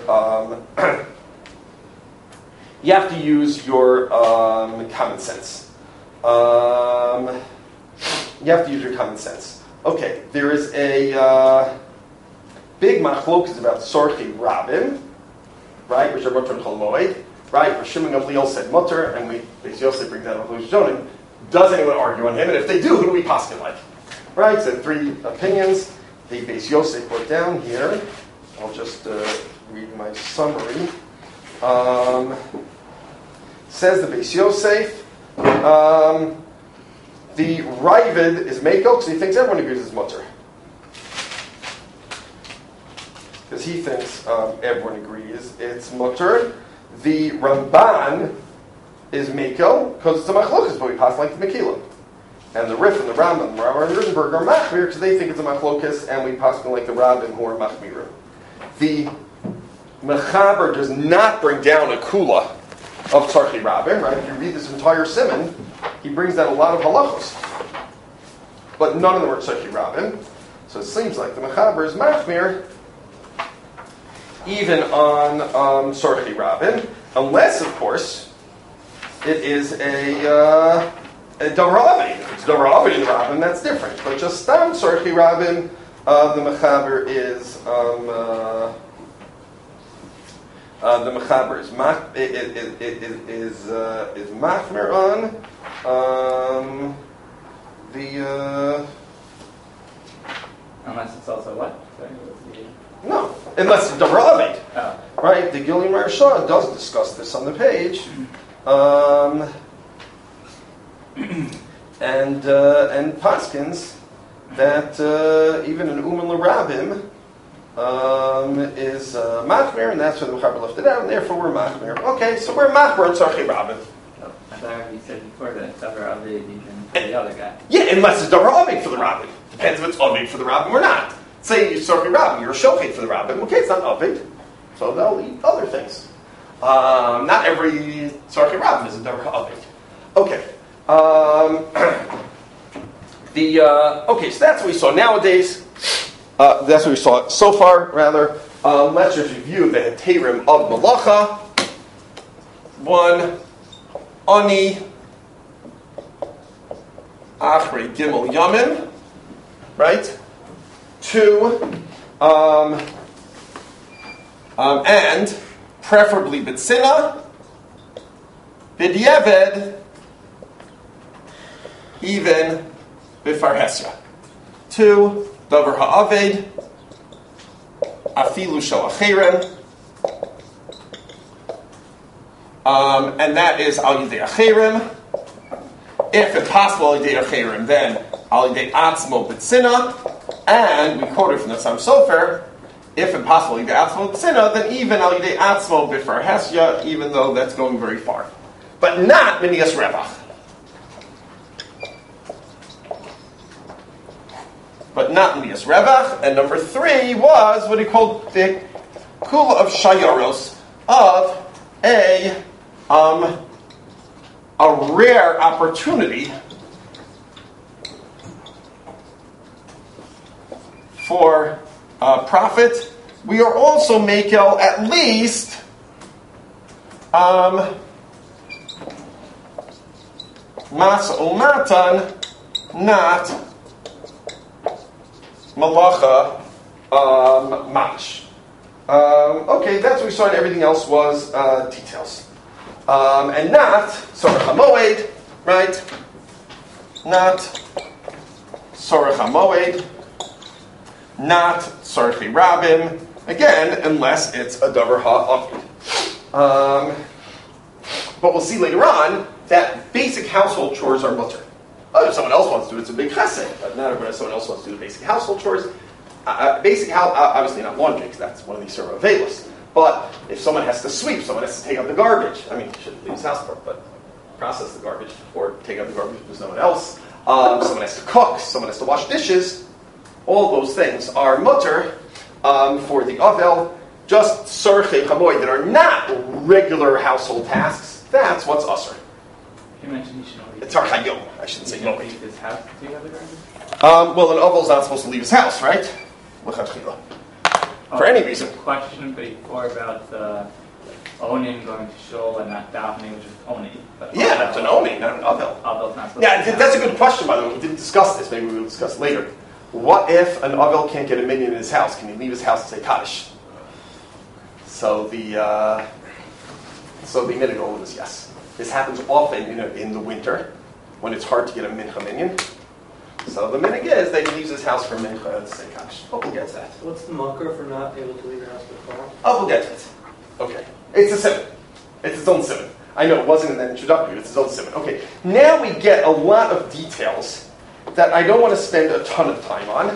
common sense. Okay, there is a big machlokas about Tzorchei Rabim, right, which are mutter and Chol Hamoed, right? Where Shimon Gamliel said mutter, and Beis Yosef brings down Cholush Jonim. Does anyone argue on him? And if they do, who do we paskin like? Right? So 3 opinions. The Beis Yosef put down here. I'll just read my summary. Says the Beis Yosef, the Ravid is Mekel because he thinks everyone agrees it's mutter. Because he thinks everyone agrees it's mutter. The Ramban is Mekel because it's a machlokas, but we pass like the Mekillah. And the Rif and the Rambam and the Rambam and Rosenberg are machmir because they think it's a machlokas, and we pass like the Rabbim who are machmirim. The Mechaber does not bring down a kula of Tzorchei Rabim, right? If you read this entire simon, he brings down a lot of halachos. But none of them are Tzorchei Rabim. So it seems like the Mechaber is machmir even on Sorchi Rabin, unless, of course, it is a Davar Aved. If it's Davar Aved in Rabin, that's different. But just Stam Sorchi Rabin, the Mechaber is Machmer on the. Unless it's also what? Sorry, what's the... No, unless it's Davar Aved. Oh. Right, the Gilyon Maharsha does discuss this on the page, and Paskins that even an Uman L'Rabim is Machmer, and that's why the Mechaber left it out, and therefore we're Machmer. Okay, so we're Machmer on Tzarchei Rabin. Oh, I thought you said before that Davar Aved even for the other guy. Yeah, unless it's Davar Aved for the Rabin. Depends if it's Aved for the Rabin or not. Say you're Tzarchei Rabin, you're a Shochet for the Rabin. Okay, it's not Aved. So they'll eat other things. Not every Tzarchei Rabin is a Davar Aved. Okay. Okay, so that's what we saw nowadays. That's what we saw so far, rather. Let's just review the Heterim of Malacha. 1, Ani, Achrei Gimel Yamim. Right? 2, and preferably B'tzina, B'dieved, even B'farhesya. 2, Davar Ha'aved, Afilu Shel Acherem, and that is Al Yidei Acherem. If it's possible Al Yidei Acherem, then Al Yidei Atzmo B'tzina, and we quoted from the Sam Sofer, if impossible Al Yidei Atzmo B'tzina, then even Al Yidei Atzmo B'farhesya, even though that's going very far. But not Minias Revach. But not Minias Revach. And number 3 was what he called the Kula of Shayaros, of a rare opportunity for profit. We are also makel at least Masa Umatan, not Malacha Mamish. Okay, that's what we saw, and everything else was details. And not Sorach HaMoed, right? Not Sorach HaMoed, not Tzarchei Rabin, again, unless it's a Davar Ha'aved. But we'll see later on that basic household chores are mutter. If someone else wants to do it, it's a big chesed, but not if someone else wants to do the basic household chores. Obviously not laundry, because that's one of these sort of avelos. But if someone has to sweep, someone has to take out the garbage. I mean, he shouldn't leave his house for it, but process the garbage or take out the garbage if there's no one else. Someone has to cook, someone has to wash dishes. All those things are mutter for the avel. Just Tzarchei Chamoy that are not regular household tasks, that's what's usher. You mentioned he should only... It's Archayom, I shouldn't say no. leave his house to take out the garbage? Well, an avel's not supposed to leave his house, right? For any reason. A question before about the Onin going to shul and not davening, which is Oni. Yeah, it's an Oni, not an avel. Avel's not supposed Yeah, to that's a good question, by the way. We didn't discuss this. Maybe we'll discuss later. What if an avel can't get a minion in his house? Can he leave his house and say Kaddish? So the minhag is yes. This happens often in the winter when it's hard to get a mincha minion. So the minhag is that he leaves his house for mincha and say Kaddish. Oh, we'll get to that. What's the mucker for not able to leave your house with car? Oh, we'll get to it. Okay. It's a simon. It's its own simon. I know it wasn't in that introductory, it's its own simon. Okay. Now we get a lot of details that I don't want to spend a ton of time on.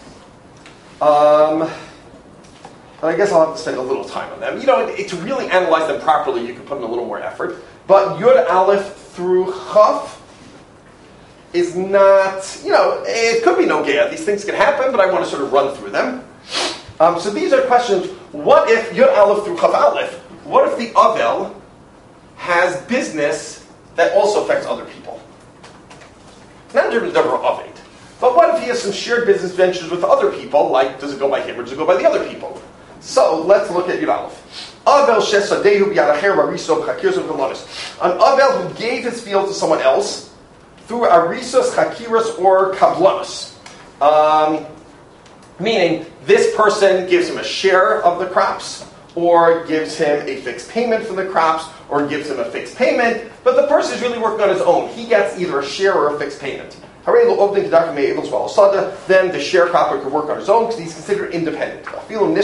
And I guess I'll have to spend a little time on them. To really analyze them properly, you can put in a little more effort. But Yud Aleph through Chaf is not, it could be no gaya. These things can happen, but I want to sort of run through them. So these are questions. What if Yud Aleph through Chaf Aleph? What if the Avel has business that also affects other people? Not in terms of Aved. But what if he has some shared business ventures with other people, like does it go by him or does it go by the other people? So let's look at Yud Aleph. Avel shesadehu b'yad acher b'ariso b'chakiros v'kolonos. An Avel who gave his field to someone else through arisos, chakiros, or kablanos. Meaning, this person gives him a share of the crops, or gives him a fixed payment for the crops, or gives him a fixed payment, but the person is really working on his own. He gets either a share or a fixed payment. Then the sharecropper could work on his own because he's considered independent. Even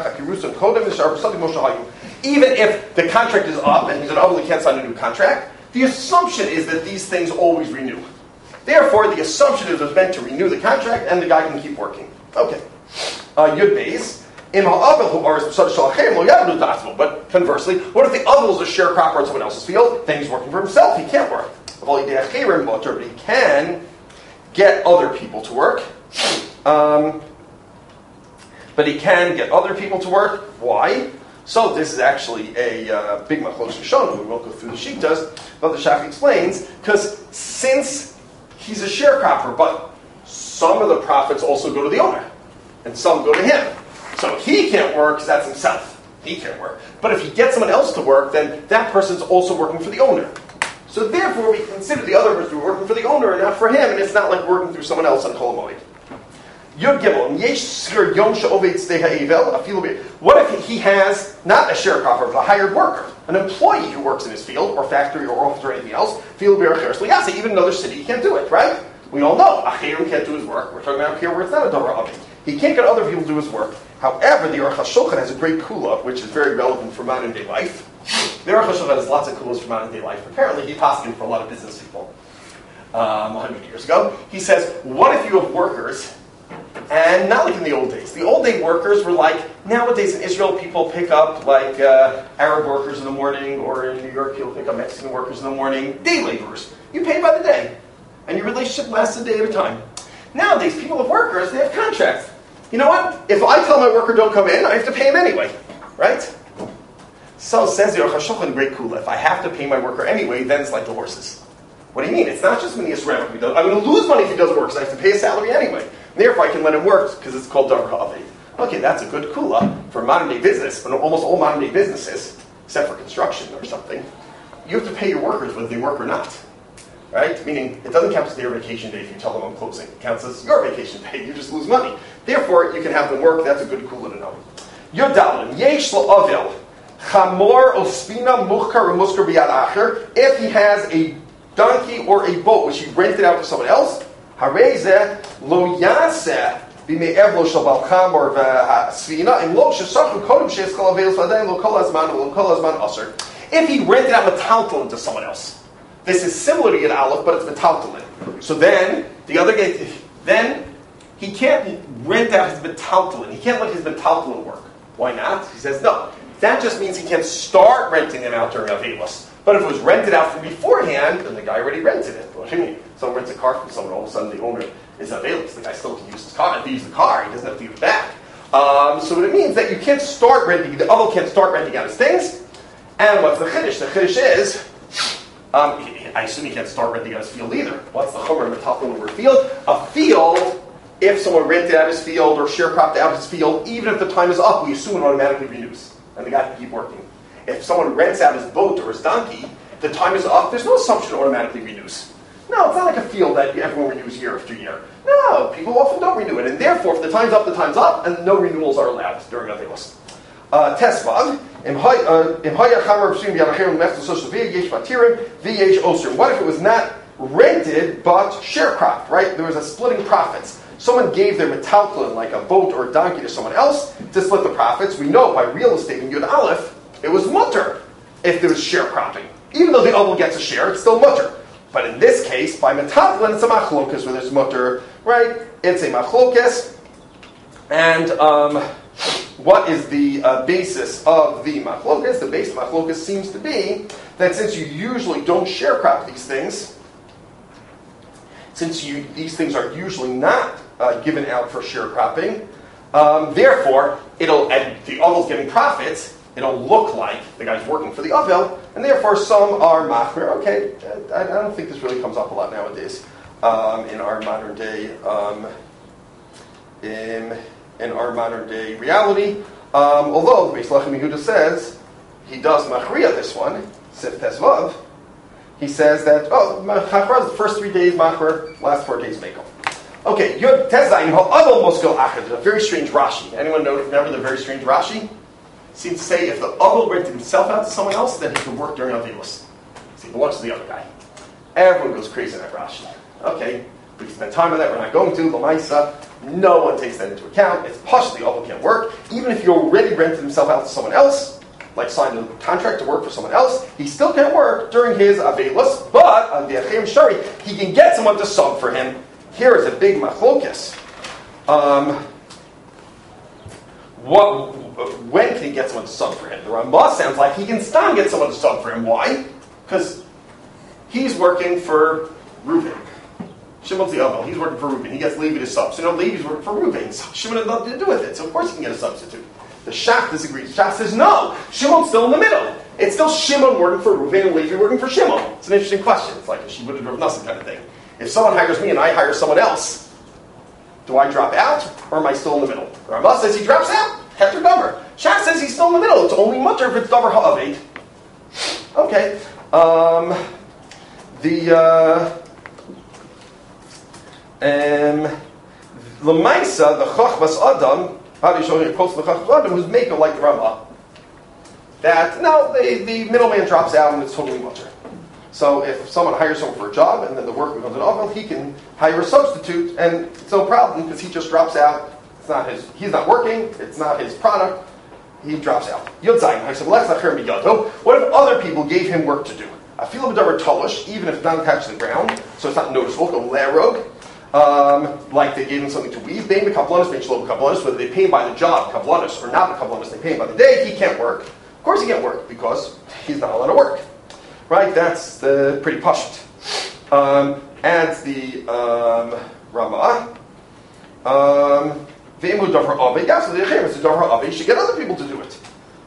if the contract is up and he's an Avil, he can't sign a new contract, the assumption is that these things always renew. Therefore, the assumption is it's meant to renew the contract and the guy can keep working. Okay. Yud Beis. But conversely, what if the other is a sharecropper in someone else's field? Then he's working for himself. He can't work. But he can get other people to work. Why? So this is actually a big machlokes Rishonim. We won't go through the shitas, but the Shach explains, because since he's a sharecropper, but some of the profits also go to the owner, and some go to him. So he can't work because that's himself. He can't work. But if he gets someone else to work, then that person's also working for the owner. So therefore, we consider the other person working for the owner and not for him, and it's not like working through someone else on Chol Hamoed. Yud Gimel. What if he has not a sharecropper, but a hired worker, an employee who works in his field, or factory, or office, or anything else? Even another city, he can't do it, right? We all know Achirim can't do his work. We're talking about here where it's not a Dora Avi. He can't get other people to do his work. However, the Aruch HaShulchan has a great kula, which is very relevant for modern day life. The Aruch HaShulchan has lots of kulas for modern day life. Apparently, he paskined for a lot of business people 100 years ago. He says, what if you have workers, and not like in the old days. The old day workers were like, nowadays in Israel, people pick up like Arab workers in the morning, or in New York, people pick up Mexican workers in the morning, day laborers. You pay by the day, and your relationship lasts a day at a time. Nowadays, people have workers, they have contracts. You know what? If I tell my worker don't come in, I have to pay him anyway. Right? So says the Aruch HaShulchan, great kula. If I have to pay my worker anyway, then it's like the horses. What do you mean? It's not just when he Yisrael. I'm going to lose money if he doesn't work, so I have to pay a salary anyway. Therefore, I can let him work because it's called Dar Ha'avid. Okay, that's a good kula for modern day business, but almost all modern day businesses, except for construction or something, you have to pay your workers whether they work or not. Right? Meaning, it doesn't count as their vacation day if you tell them I'm closing. It counts as your vacation day. You just lose money. Therefore, you can have them work. That's a good kula to know. Yud Dalet. Yesh La'avel. Chamor Ospina Muchkar Muskar B'yad Acher. If he has a donkey or a boat which he rented out to someone else, Hareze Lo Yaseh B'me'ev Lo Shel Balcham or V'Svina and Lo Shesachim Kodem She's Kol Aveil Svadayin Lo Kol Azman Lo Kol Azman Aser. If he rented out metaltalin to someone else. This is similar to Yud Aleph, but it's metaltalin. So then, the other guy, then he can't rent out his metaltalin. He can't let his metaltalin work. Why not? He says, no. That just means he can't start renting them out during Avelis. But if it was rented out from beforehand, then the guy already rented it. What do you mean? Someone rents a car from someone, all of a sudden the owner is Avelis. The guy still can use his car. If he uses the car, he doesn't have to give it back. So what it means that you can't start renting, the other can't start renting out his things. And what's the Chiddush? The Chiddush is, I assume he can't start renting out his field either. What's the chomer metaltalin over a field? A field, if someone rented out his field or sharecropped out his field, even if the time is up, we assume it automatically renews. And the guy can keep working. If someone rents out his boat or his donkey, the time is up, there's no assumption it automatically renews. No, it's not like a field that everyone renews year after year. No, people often don't renew it. And therefore, if the time's up, and no renewals are allowed during Avelos. Tesvav. What if it was not rented but sharecropped, right? There was a splitting profits. Someone gave their metaltalin, like a boat or a donkey, to someone else to split the profits. We know by real estate in Yud Aleph, it was mutter if there was sharecropping. Even though the other gets a share, it's still mutter. But in this case, by metaltalin, it's a machlokas where there's mutter, right? It's a machlokas. And what is the basis of the machlokas? The base of machlokas seems to be that since you usually don't sharecrop these things, these things are usually not given out for sharecropping, therefore, the Avel's getting profits, it'll look like the guy's working for the Avel, and therefore some are machmir. Okay, I don't think this really comes up a lot nowadays in our modern day reality. Although the Beis Lechem Yehuda says he does machriya this one, Sif Tesvav, he says that, Chachra is the first 3 days machar, last 4 days mekel. Okay, Yud Tezayin ha'adol moskil achad. A very strange Rashi. Anyone remember the very strange Rashi? Seems to say if the adol rented himself out to someone else, then he could work during Avilos. So he belongs to the other guy. Everyone goes crazy in that Rashi. Okay, we can spend time on that. We're not going to. L'maisa, no one takes that into account. It's posh, the adol can't work. Even if you already rented himself out to someone else, like signed a contract to work for someone else, he still can't work during his Avilos, but on the Achim Shari, he can get someone to sub for him. Here is a big machlokes. When can he get someone to sub for him? The Rambam sounds like he can still get someone to sub for him. Why? Because he's working for Reuben. Shimon's the Avel. He's working for Reuben. He gets Levi to sub. So Levi's working for Reuben. Shimon had nothing to do with it. So of course he can get a substitute. The Shach disagrees. Shach says no. Shimon's still in the middle. It's still Shimon working for Reuben and Levi working for Shimon. It's an interesting question. It's like a Shibud Rav Nosson kind of thing. If someone hires me and I hire someone else, do I drop out or am I still in the middle? Rambam says he drops out. Heter davar. Shach says he's still in the middle. It's only mutter if it's davar ha'aved. Okay. L'maisa, the chachmas adam, Rabbi showing a quote from the chachmas adam, who's maker like the Rambam. That no, the middleman drops out and it's totally mutter. So if someone hires someone for a job and then the work becomes an avel, he can hire a substitute and it's no problem because he just drops out. It's not he's not working, it's not his product, he drops out. Yod Zayin, what if other people gave him work to do? I feel a bit tolish, even if it's not attached to the ground, so it's not noticeable, go lerog. Like they gave him something to weave, they pay whether they pay him by the job, kablanis, or not the kablanis, they pay him by the day, he can't work. Of course he can't work, because he's not allowed to work. Right, that's the pretty pashut. Adds the Ramah. Ve'emu davar ave. Yeah, so the Yechem is the davar ave. You should get other people to do it.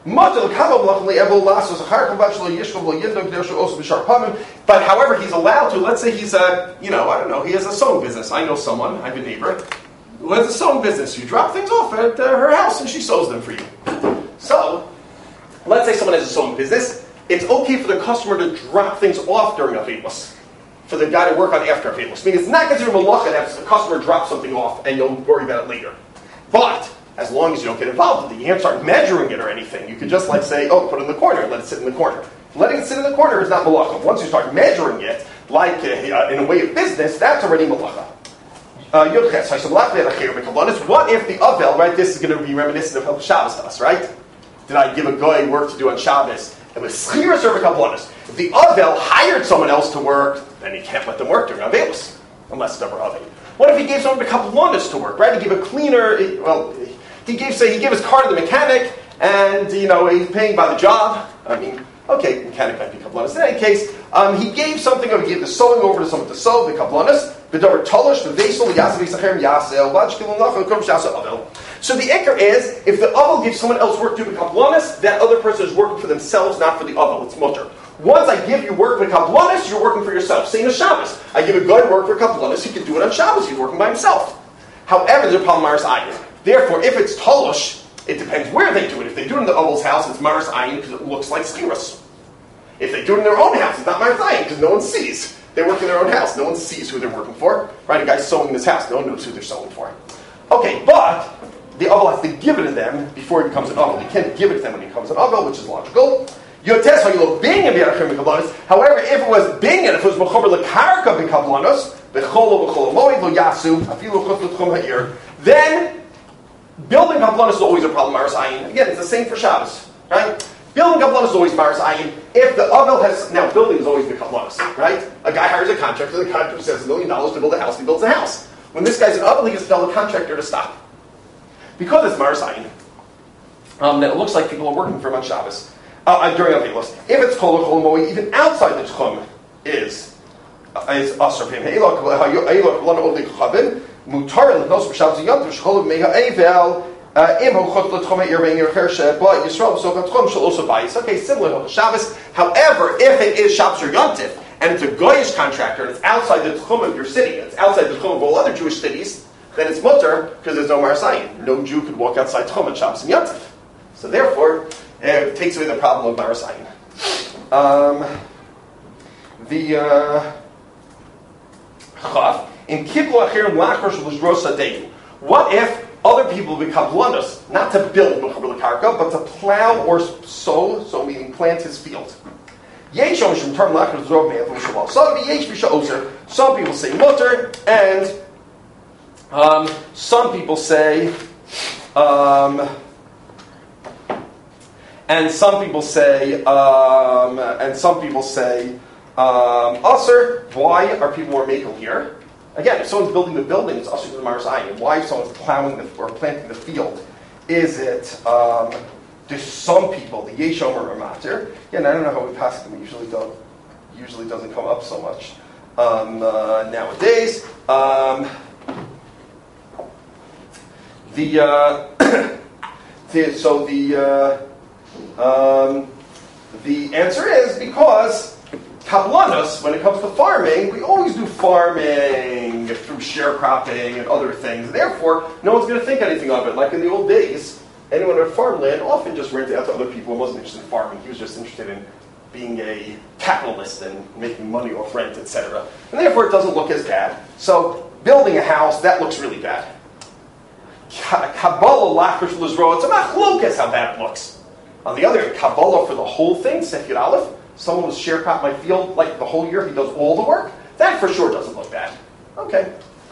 But however, he's allowed to. Let's say he's he has a sewing business. I know someone. I have a neighbor who has a sewing business. You drop things off at her house and she sews them for you. So, let's say someone has a sewing business. It's okay for the customer to drop things off during Avilos, for the guy to work on after Avilos. I mean, it's not considered malacha to have the customer drop something off and you'll worry about it later. But, as long as you don't get involved with it, you can't start measuring it or anything. You could just say, put it in the corner and let it sit in the corner. Letting it sit in the corner is not malacha. Once you start measuring it, like in a way of business, that's already malacha. What if the Avel, right, this is going to be reminiscent of Shabbos to us, right? Did I give a guy work to do on Shabbos? It was schira serve kablanis. If the Avel hired someone else to work, then he can't let them work during Avelos, unless it's davar Avel. What if he gave someone a kablanis to work, right? He gave a cleaner, he gave his car to the mechanic, and, he's paying by the job. I mean, okay, mechanic might be kablanis. In any case, he gave something, he gave the sewing over to someone to sew, the kablanis, the davar tolish, the vesel, yasav yisachem yasel, vajkilun lachon, kum shasa Avel. So the ikar is, if the Avel gives someone else work to do the kablanis, that other person is working for themselves, not for the Avel. It's mutter. Once I give you work for kablanis, you're working for yourself. Same as Shabbos. I give a guy work for kablanis, he can do it on Shabbos. He's working by himself. However, there's a problem maris ayin. Therefore, if it's tolush, it depends where they do it. If they do it in the Avel's house, it's maris ayin because it looks like schiras. If they do it in their own house, it's not maris ayin because no one sees. They work in their own house. No one sees who they're working for. Right? A guy's sewing in his house. No one knows who they're sewing for. Okay, but the Avel has to give it to them before he becomes an Avel. He can't give it to them when he becomes an Avel, which is logical. However, if it was binyan, if it was mechober lekarka b'kablanos, b'cholo moed lo yasu, afilu chutz l'tchum ha'ir, then building kablanos is always a problem. Maris ayin. Again, it's the same for Shabbos, right? Building kablanos is always maris ayin. If the Avel has now, building is always the kablanos, right? A guy hires a contractor. The contractor says $1 million to build a house. He builds a house. When this guy's an Avel, he has to tell the contractor to stop. Because it's Maris Ayin, that it looks like people are working for him on Shabbos, during Avilos. If it's Kol Chol Moed, even outside the Tchum is Asr for him. Mutar L'nos B'Shabbos Yom Tov Shchol Meha Evel Im Chutz L'Tchum Ha'ir Ve'Nir Chershe Ba Yisrael B'Sok HaTchum Shel Osa Bayis. Okay, similar to Shabbos. However, if it is Shabbos or Yom Tov, and it's a Goyish contractor, and it's outside the Tchum of your city, it's outside the Tchum of all other Jewish cities, then it's mutter because there's no Maris Ayin. No Jew could walk outside Tchum on Shabbos and Yom Tov. So therefore, it takes away the problem of Marasayin. In Kiblu Achirim Lachrosh L'Zros Adeyu. What if other people become blunders, not to build Mechaber L'Karka, but to plow or sow, meaning plant his field? Some people say mutter, and some people say usher. Why are people more makel here? Again, if someone's building the building, it's usher to the Marasayin. Why if someone's plowing or planting the field? Is it there's some people, the Yeshom or Matir? Again, I don't know how we pass them. Usually doesn't come up so much nowadays. The answer is because Kablanos, when it comes to farming, we always do farming through sharecropping and other things. Therefore, no one's going to think anything of it. Like in the old days, anyone with farmland often just rented out to other people and wasn't interested in farming. He was just interested in being a capitalist and making money off rent, etc. And therefore, it doesn't look as bad. So, building a house, that looks really bad. Kabbalah lachrosh l'zro, it's a machlokas how bad it looks. On the other hand, Kabbalah for the whole thing, Sefir Aleph, someone was sharecrop my field like the whole year, he does all the work, that for sure doesn't look bad. Okay.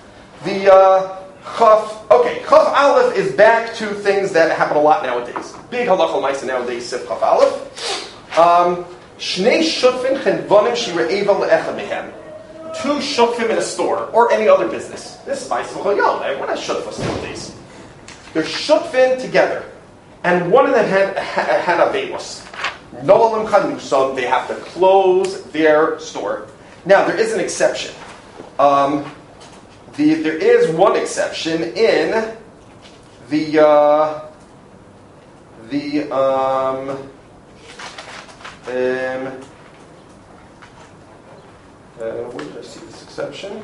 Chaf Aleph is back to things that happen a lot nowadays. Big halacha l'maisa nowadays, Sif Chaf Aleph. Shnei shutfin chenvonim shire'eva le'echa mehem. Two shutfim in a store, or any other business. This is my simchol yom. We're not shutfas nowadays. They're shutfin together. And one of them had a velos. No'alim chanusam, they have to close their store. Now, there is an exception. There is one exception in where did I see this exception?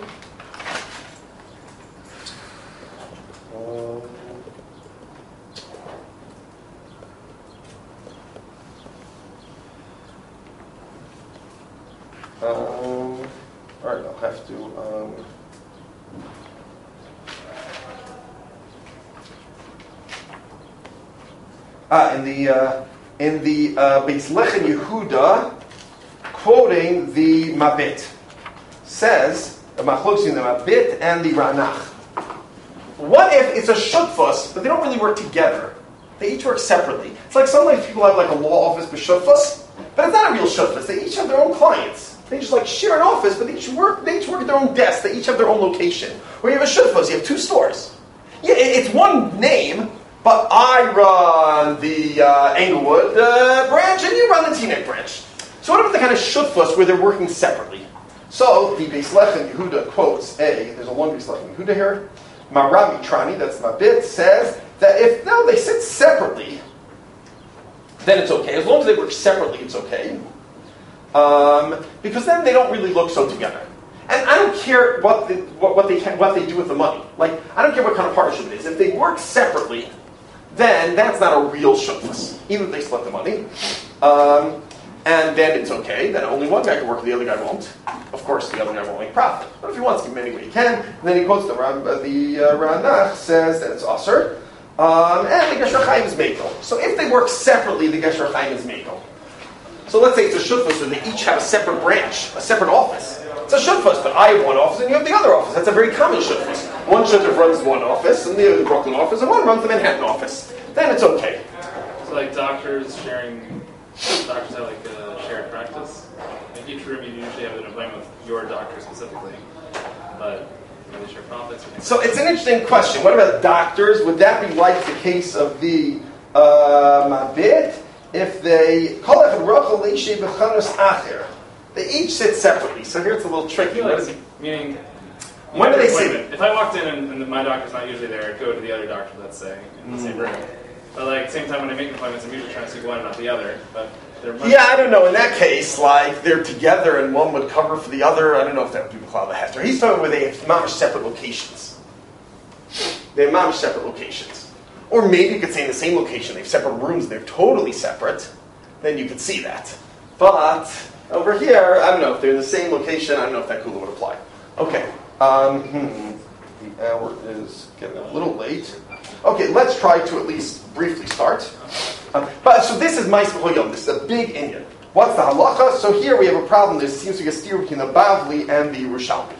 All right, I'll have to. In the Beis Lechem Yehuda, quoting the Mabit, says the Machlokes in the Mabit and the Ranach. What if it's a shutfus, but they don't really work together? They each work separately. It's like sometimes people have like a law office b'shutfus, but it's not a real shutfus. They each have their own clients. They just like share an office, but they each work at their own desk. They each have their own location. Or you have a shutfus, you have two stores. Yeah, it's one name, but I run the Englewood branch and you run the Teaneck branch. So what about the kind of shutfus where they're working separately? So the Beis Lechem Yehuda quotes there's a one Beis Lechem Yehuda here. Marami Trani, that's my bit, says that if they sit separately, then it's okay. As long as they work separately, it's okay. Because then they don't really look so together. And I don't care what they do with the money. Like, I don't care what kind of partnership it is. If they work separately, then that's not a real shutfus. Even if they split the money. And then it's okay. Then only one guy can work, the other guy won't. Of course, the other guy won't make profit. But if he wants to give him any way he can, and then he quotes the Ranach says that it's Aser. And the Gesher Chaim is Mekel. So if they work separately, the Gesher Chaim is Mekel. So let's say it's a shutfus and they each have a separate branch, a separate office. It's a shutfus, but I have one office and you have the other office. That's a very common shutfus. One shutfus runs one office and the other the Brooklyn office, and one runs the Manhattan office. Then it's okay. So like doctors have like a shared practice. In each room you usually have an appointment with your doctor specifically, but they share profits. So it's an interesting question. What about doctors? Would that be like the case of the Mabit? If they each sit separately. So here it's a little tricky. Meaning, when do they sit? If I walked in and my doctor's not usually there, I'd go to the other doctor, let's say, in the same room. But like, at the same time, when I make appointments, I'm usually trying to see one and not the other. But I don't know. In that case, like, they're together and one would cover for the other. I don't know if that would be B'chlal Hefter. He's talking where they have mamish separate locations. They have mamish separate locations. Or maybe you could say in the same location, they have separate rooms, they're totally separate, then you could see that. But over here, I don't know, if they're in the same location, I don't know if that kula would apply. Okay, the hour is getting a little late. Okay, let's try to at least briefly start. So this is Ma'aseh B'Chol Yom, this is a big inyan. What's the halacha? So here we have a problem, there seems to be a steer between the Bavli and the Yerushalmi.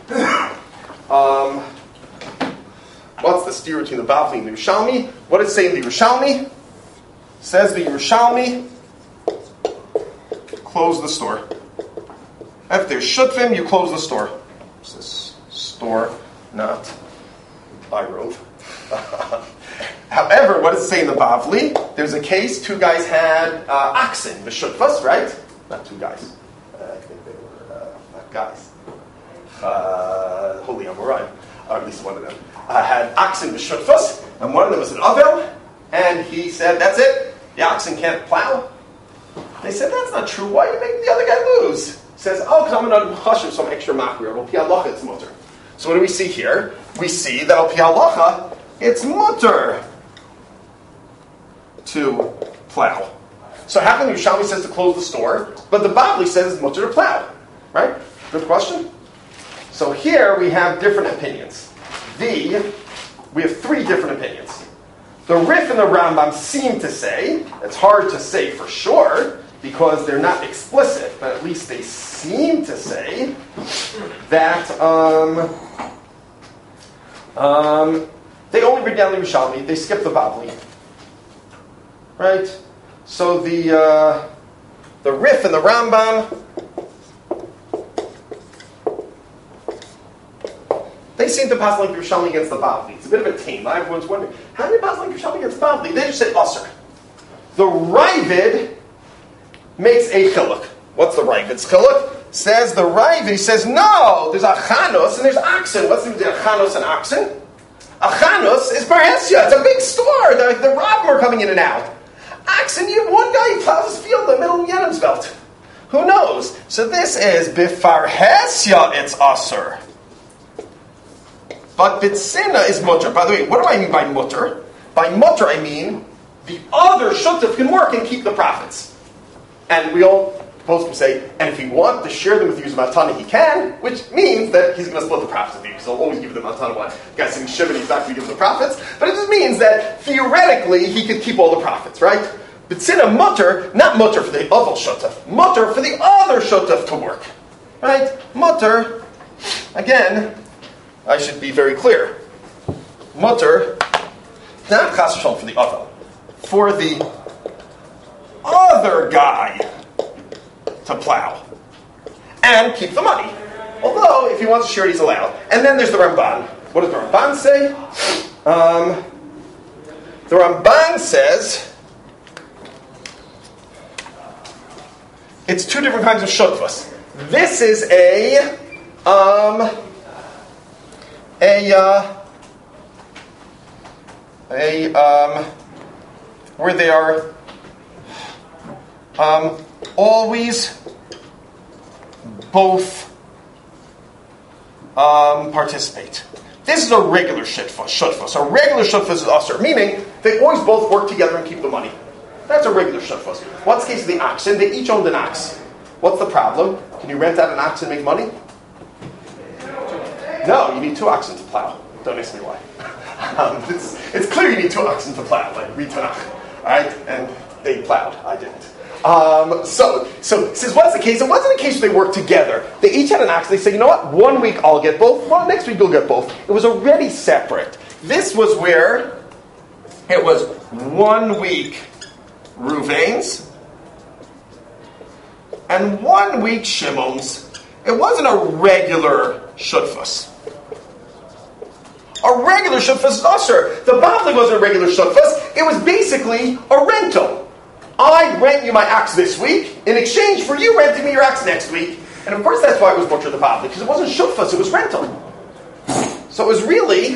What's the steer between the Bavli and the Yerushalmi? What does it say in the Yerushalmi? Says the Yerushalmi, close the store. If there's shutfim, you close the store. This is store, not Bayrov. However, what does it say in the Bavli? There's a case, two guys had oxen, the shutfas, right? Not two guys. I think they were not guys. Holy Amorai, or at least one of them. Had oxen b'shutfas, and one of them was an avel, and he said, that's it, the oxen can't plow. They said, that's not true, why are you making the other guy lose? He says, oh, because I'm going to chashiv some extra machmir, al pi halacha it's mutter. So what do we see here? We see that al pi halacha, it's mutter to plow. So how come the Yerushalmi says to close the store, but the Bavli says it's mutter to plow? Right? Good question. So here we have different opinions. We have three different opinions. The Rif and the Rambam seem to say, it's hard to say for sure, because they're not explicit, but at least they seem to say that they only bring down the Yerushalmi, they skip the Bavli. Right? So the Rif and the Rambam, they seem to pass like Yerushalmi against the Bavli. It's a bit of a tame. Everyone's wondering, how do you pass like Yerushalmi against Bavli? They just say Asr. The Ravid makes a chiluk. What's the Ravid's chiluk? Says the Ravid, he says, no, there's a chanos and there's oxen. What's the difference between a chanos and oxen? A chanos is Barhesia. It's a big store. The Rabbim are coming in and out. Oxen, you have one guy who plows his field in the middle of Yenam's belt. Who knows? So this is Bifarhesia, it's Asr. But Bitsina is mutter. By the way, what do I mean by mutter? By mutter, I mean the other shutuf can work and keep the profits. And we all supposed to say, and if he wants to share them with you as matana, he can, which means that he's going to split the profits with you, because he'll always give them matana one. Guys saying Shiva, he's not going to give them the profits. But it just means that theoretically he could keep all the profits, right? Bitsina mutter, not mutter for the other shutuf, mutter for the other shutuf to work. Right? Mutter, again, I should be very clear. Mutter, not chas v'shalom for the other, for the other guy to plow and keep the money. Although, if he wants to share it, he's allowed. And then there's the Ramban. What does the Ramban say? The Ramban says it's two different kinds of shutfas. This is where they are always both participate. This is a regular shutfas. A regular shutfas is usher, meaning they always both work together and keep the money. That's a regular shutfas. What's the case of the oxen? They each owned an ox. What's the problem? Can you rent out an ox and make money? No, you need two oxen to plow. Don't ask me why. It's clear you need two oxen to plow, like read Tanakh. Alright? And they plowed. I didn't. So it says, what's the case? It wasn't a case where they worked together. They each had an ox. They said, you know what? 1 week I'll get both. Well, next week you'll get both. It was already separate. This was where it was 1 week Ruvain's and 1 week Shimon's. It wasn't a regular shutfas. A regular shutfas is usher. The Bavli wasn't a regular shutfas. It was basically a rental. I rent you my ox this week in exchange for you renting me your ox next week. And of course that's why it was butcher the Bavli, because it wasn't shutfas, it was rental. So it was really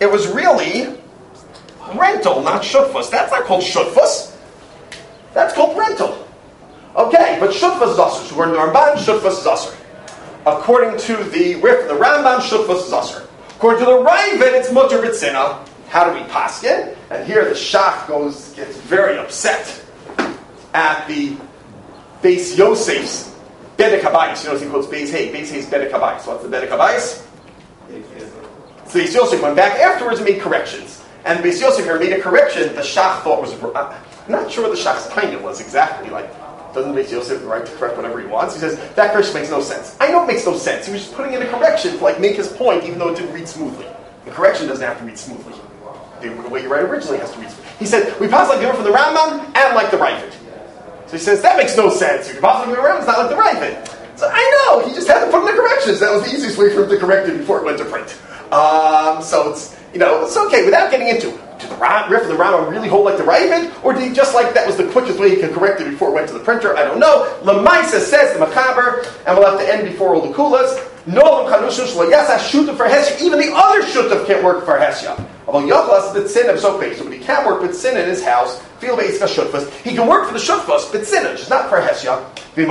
rental, not shutfas. That's not called shutfas. That's called rental. Okay, but shutfas is usher. So according to the Ramban, shutfas is usher. According to the Rif and the Rambam, shutfas is usher. According to the Ravid, it's mutter b'tzina. how do we paskin? And here the shach gets very upset at the Beis Yosef's Bedek Habayis. You notice he quotes Beis Hay's Bedek Habayis. What's the Bedek Habayis? So Beis Yosef went back afterwards and made corrections. And Beis Yosef here made a correction the shach thought was... I'm not sure what the shach's opinion was exactly. Doesn't Beis Yosef have the right to correct whatever he wants? He says, that correction makes no sense. I know it makes no sense. He was just putting in a correction to make his point, even though it didn't read smoothly. The correction doesn't have to read smoothly. The way you write originally has to read smoothly. He said, we pass like the from the Rambam and like the Ravid. So he says, that makes no sense. You can pass like the Rambam, it's not like the Ravid. So I know, he just had to put in the corrections. That was the easiest way for him to correct it before it went to print. So it's okay, without getting into it. Did the Rif and the Rambam really hold like the Ravid? Or did he just that was the quickest way he could correct it before it went to the printer? I don't know. Lamaisa says the Machaber, and we'll have to end before all the Kulas. No for Hesya. Even the other Shutav can't work for Hesya. But he can't work with sin in his house. He can work for the Shutfas, but sin, just not for Hesya. But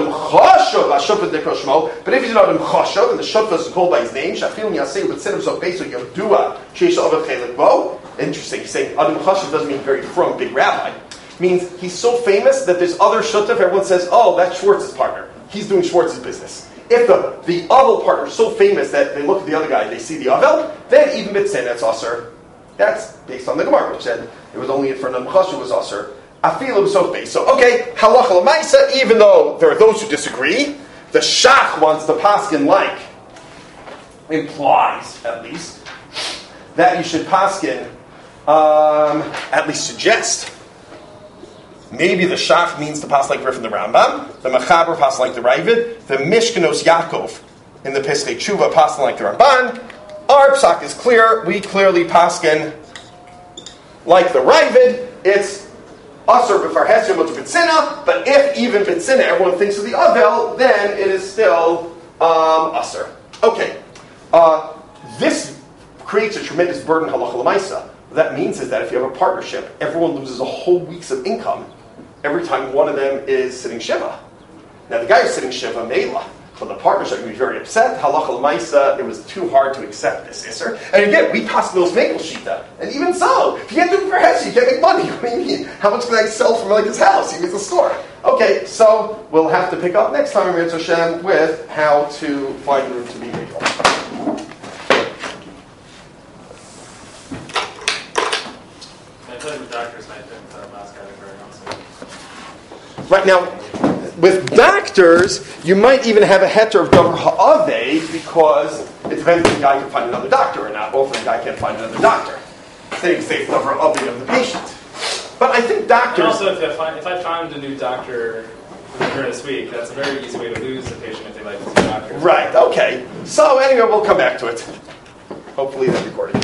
if he's not Adam Chashav, and the Shutfas is called by his name, interesting, he's saying Adam Chashav doesn't mean very from, big rabbi. It means he's so famous that there's other Shutav, everyone says, oh, that's Schwartz's partner. He's doing Schwartz's business. If the Avel partner is so famous that they look at the other guy, they see the Avel, then even Mitzin, that's Aser. That's based on the Gemara, which said it was only in front of Mechashu was Aser. Afilu so based. So, okay, Halacha L'maisa, even though there are those who disagree, the Shach wants the Paskin implies, at least, that you should Paskin, at least suggest. Maybe the Shach means to pass like Rif in the Rambam, the Mechaber pass like the Ravid, the Mishkanos Yaakov in the Pesach Tshuva pass like the Ramban. Our psak is clear. We clearly paskin like the Ravid. It's Asur b'far Hesya mutu b'tzina, but if even b'tzina everyone thinks of the Avel, then it is still Asur. Okay. This creates a tremendous burden halacha l'maisa. What that means is that if you have a partnership, everyone loses a whole week's of income every time one of them is sitting Shiva. Now the guy who's sitting Shiva, Mela, but the partnership would be very upset. Halacha l'maisa, it was too hard to accept this Isser. And again, we pass those maple shita. And even so, if you can't do it for Hesed, you can't make money. What do you mean? How much can I sell from his house? He needs a store. Okay, so we'll have to pick up next time, Mitzvah Hashem, with how to find room to be maple. Right now, with doctors, you might even have a heter of Dover Ha'aveh because it depends if the guy can find another doctor or not. Often the guy can't find another doctor. Then you can say it's Dover Ha'aveh of the patient. But I think doctors... And also, if I found a new doctor during this week, that's a very easy way to lose the patient if they like to see doctors. Right, okay. So anyway, we'll come back to it. Hopefully that's recorded.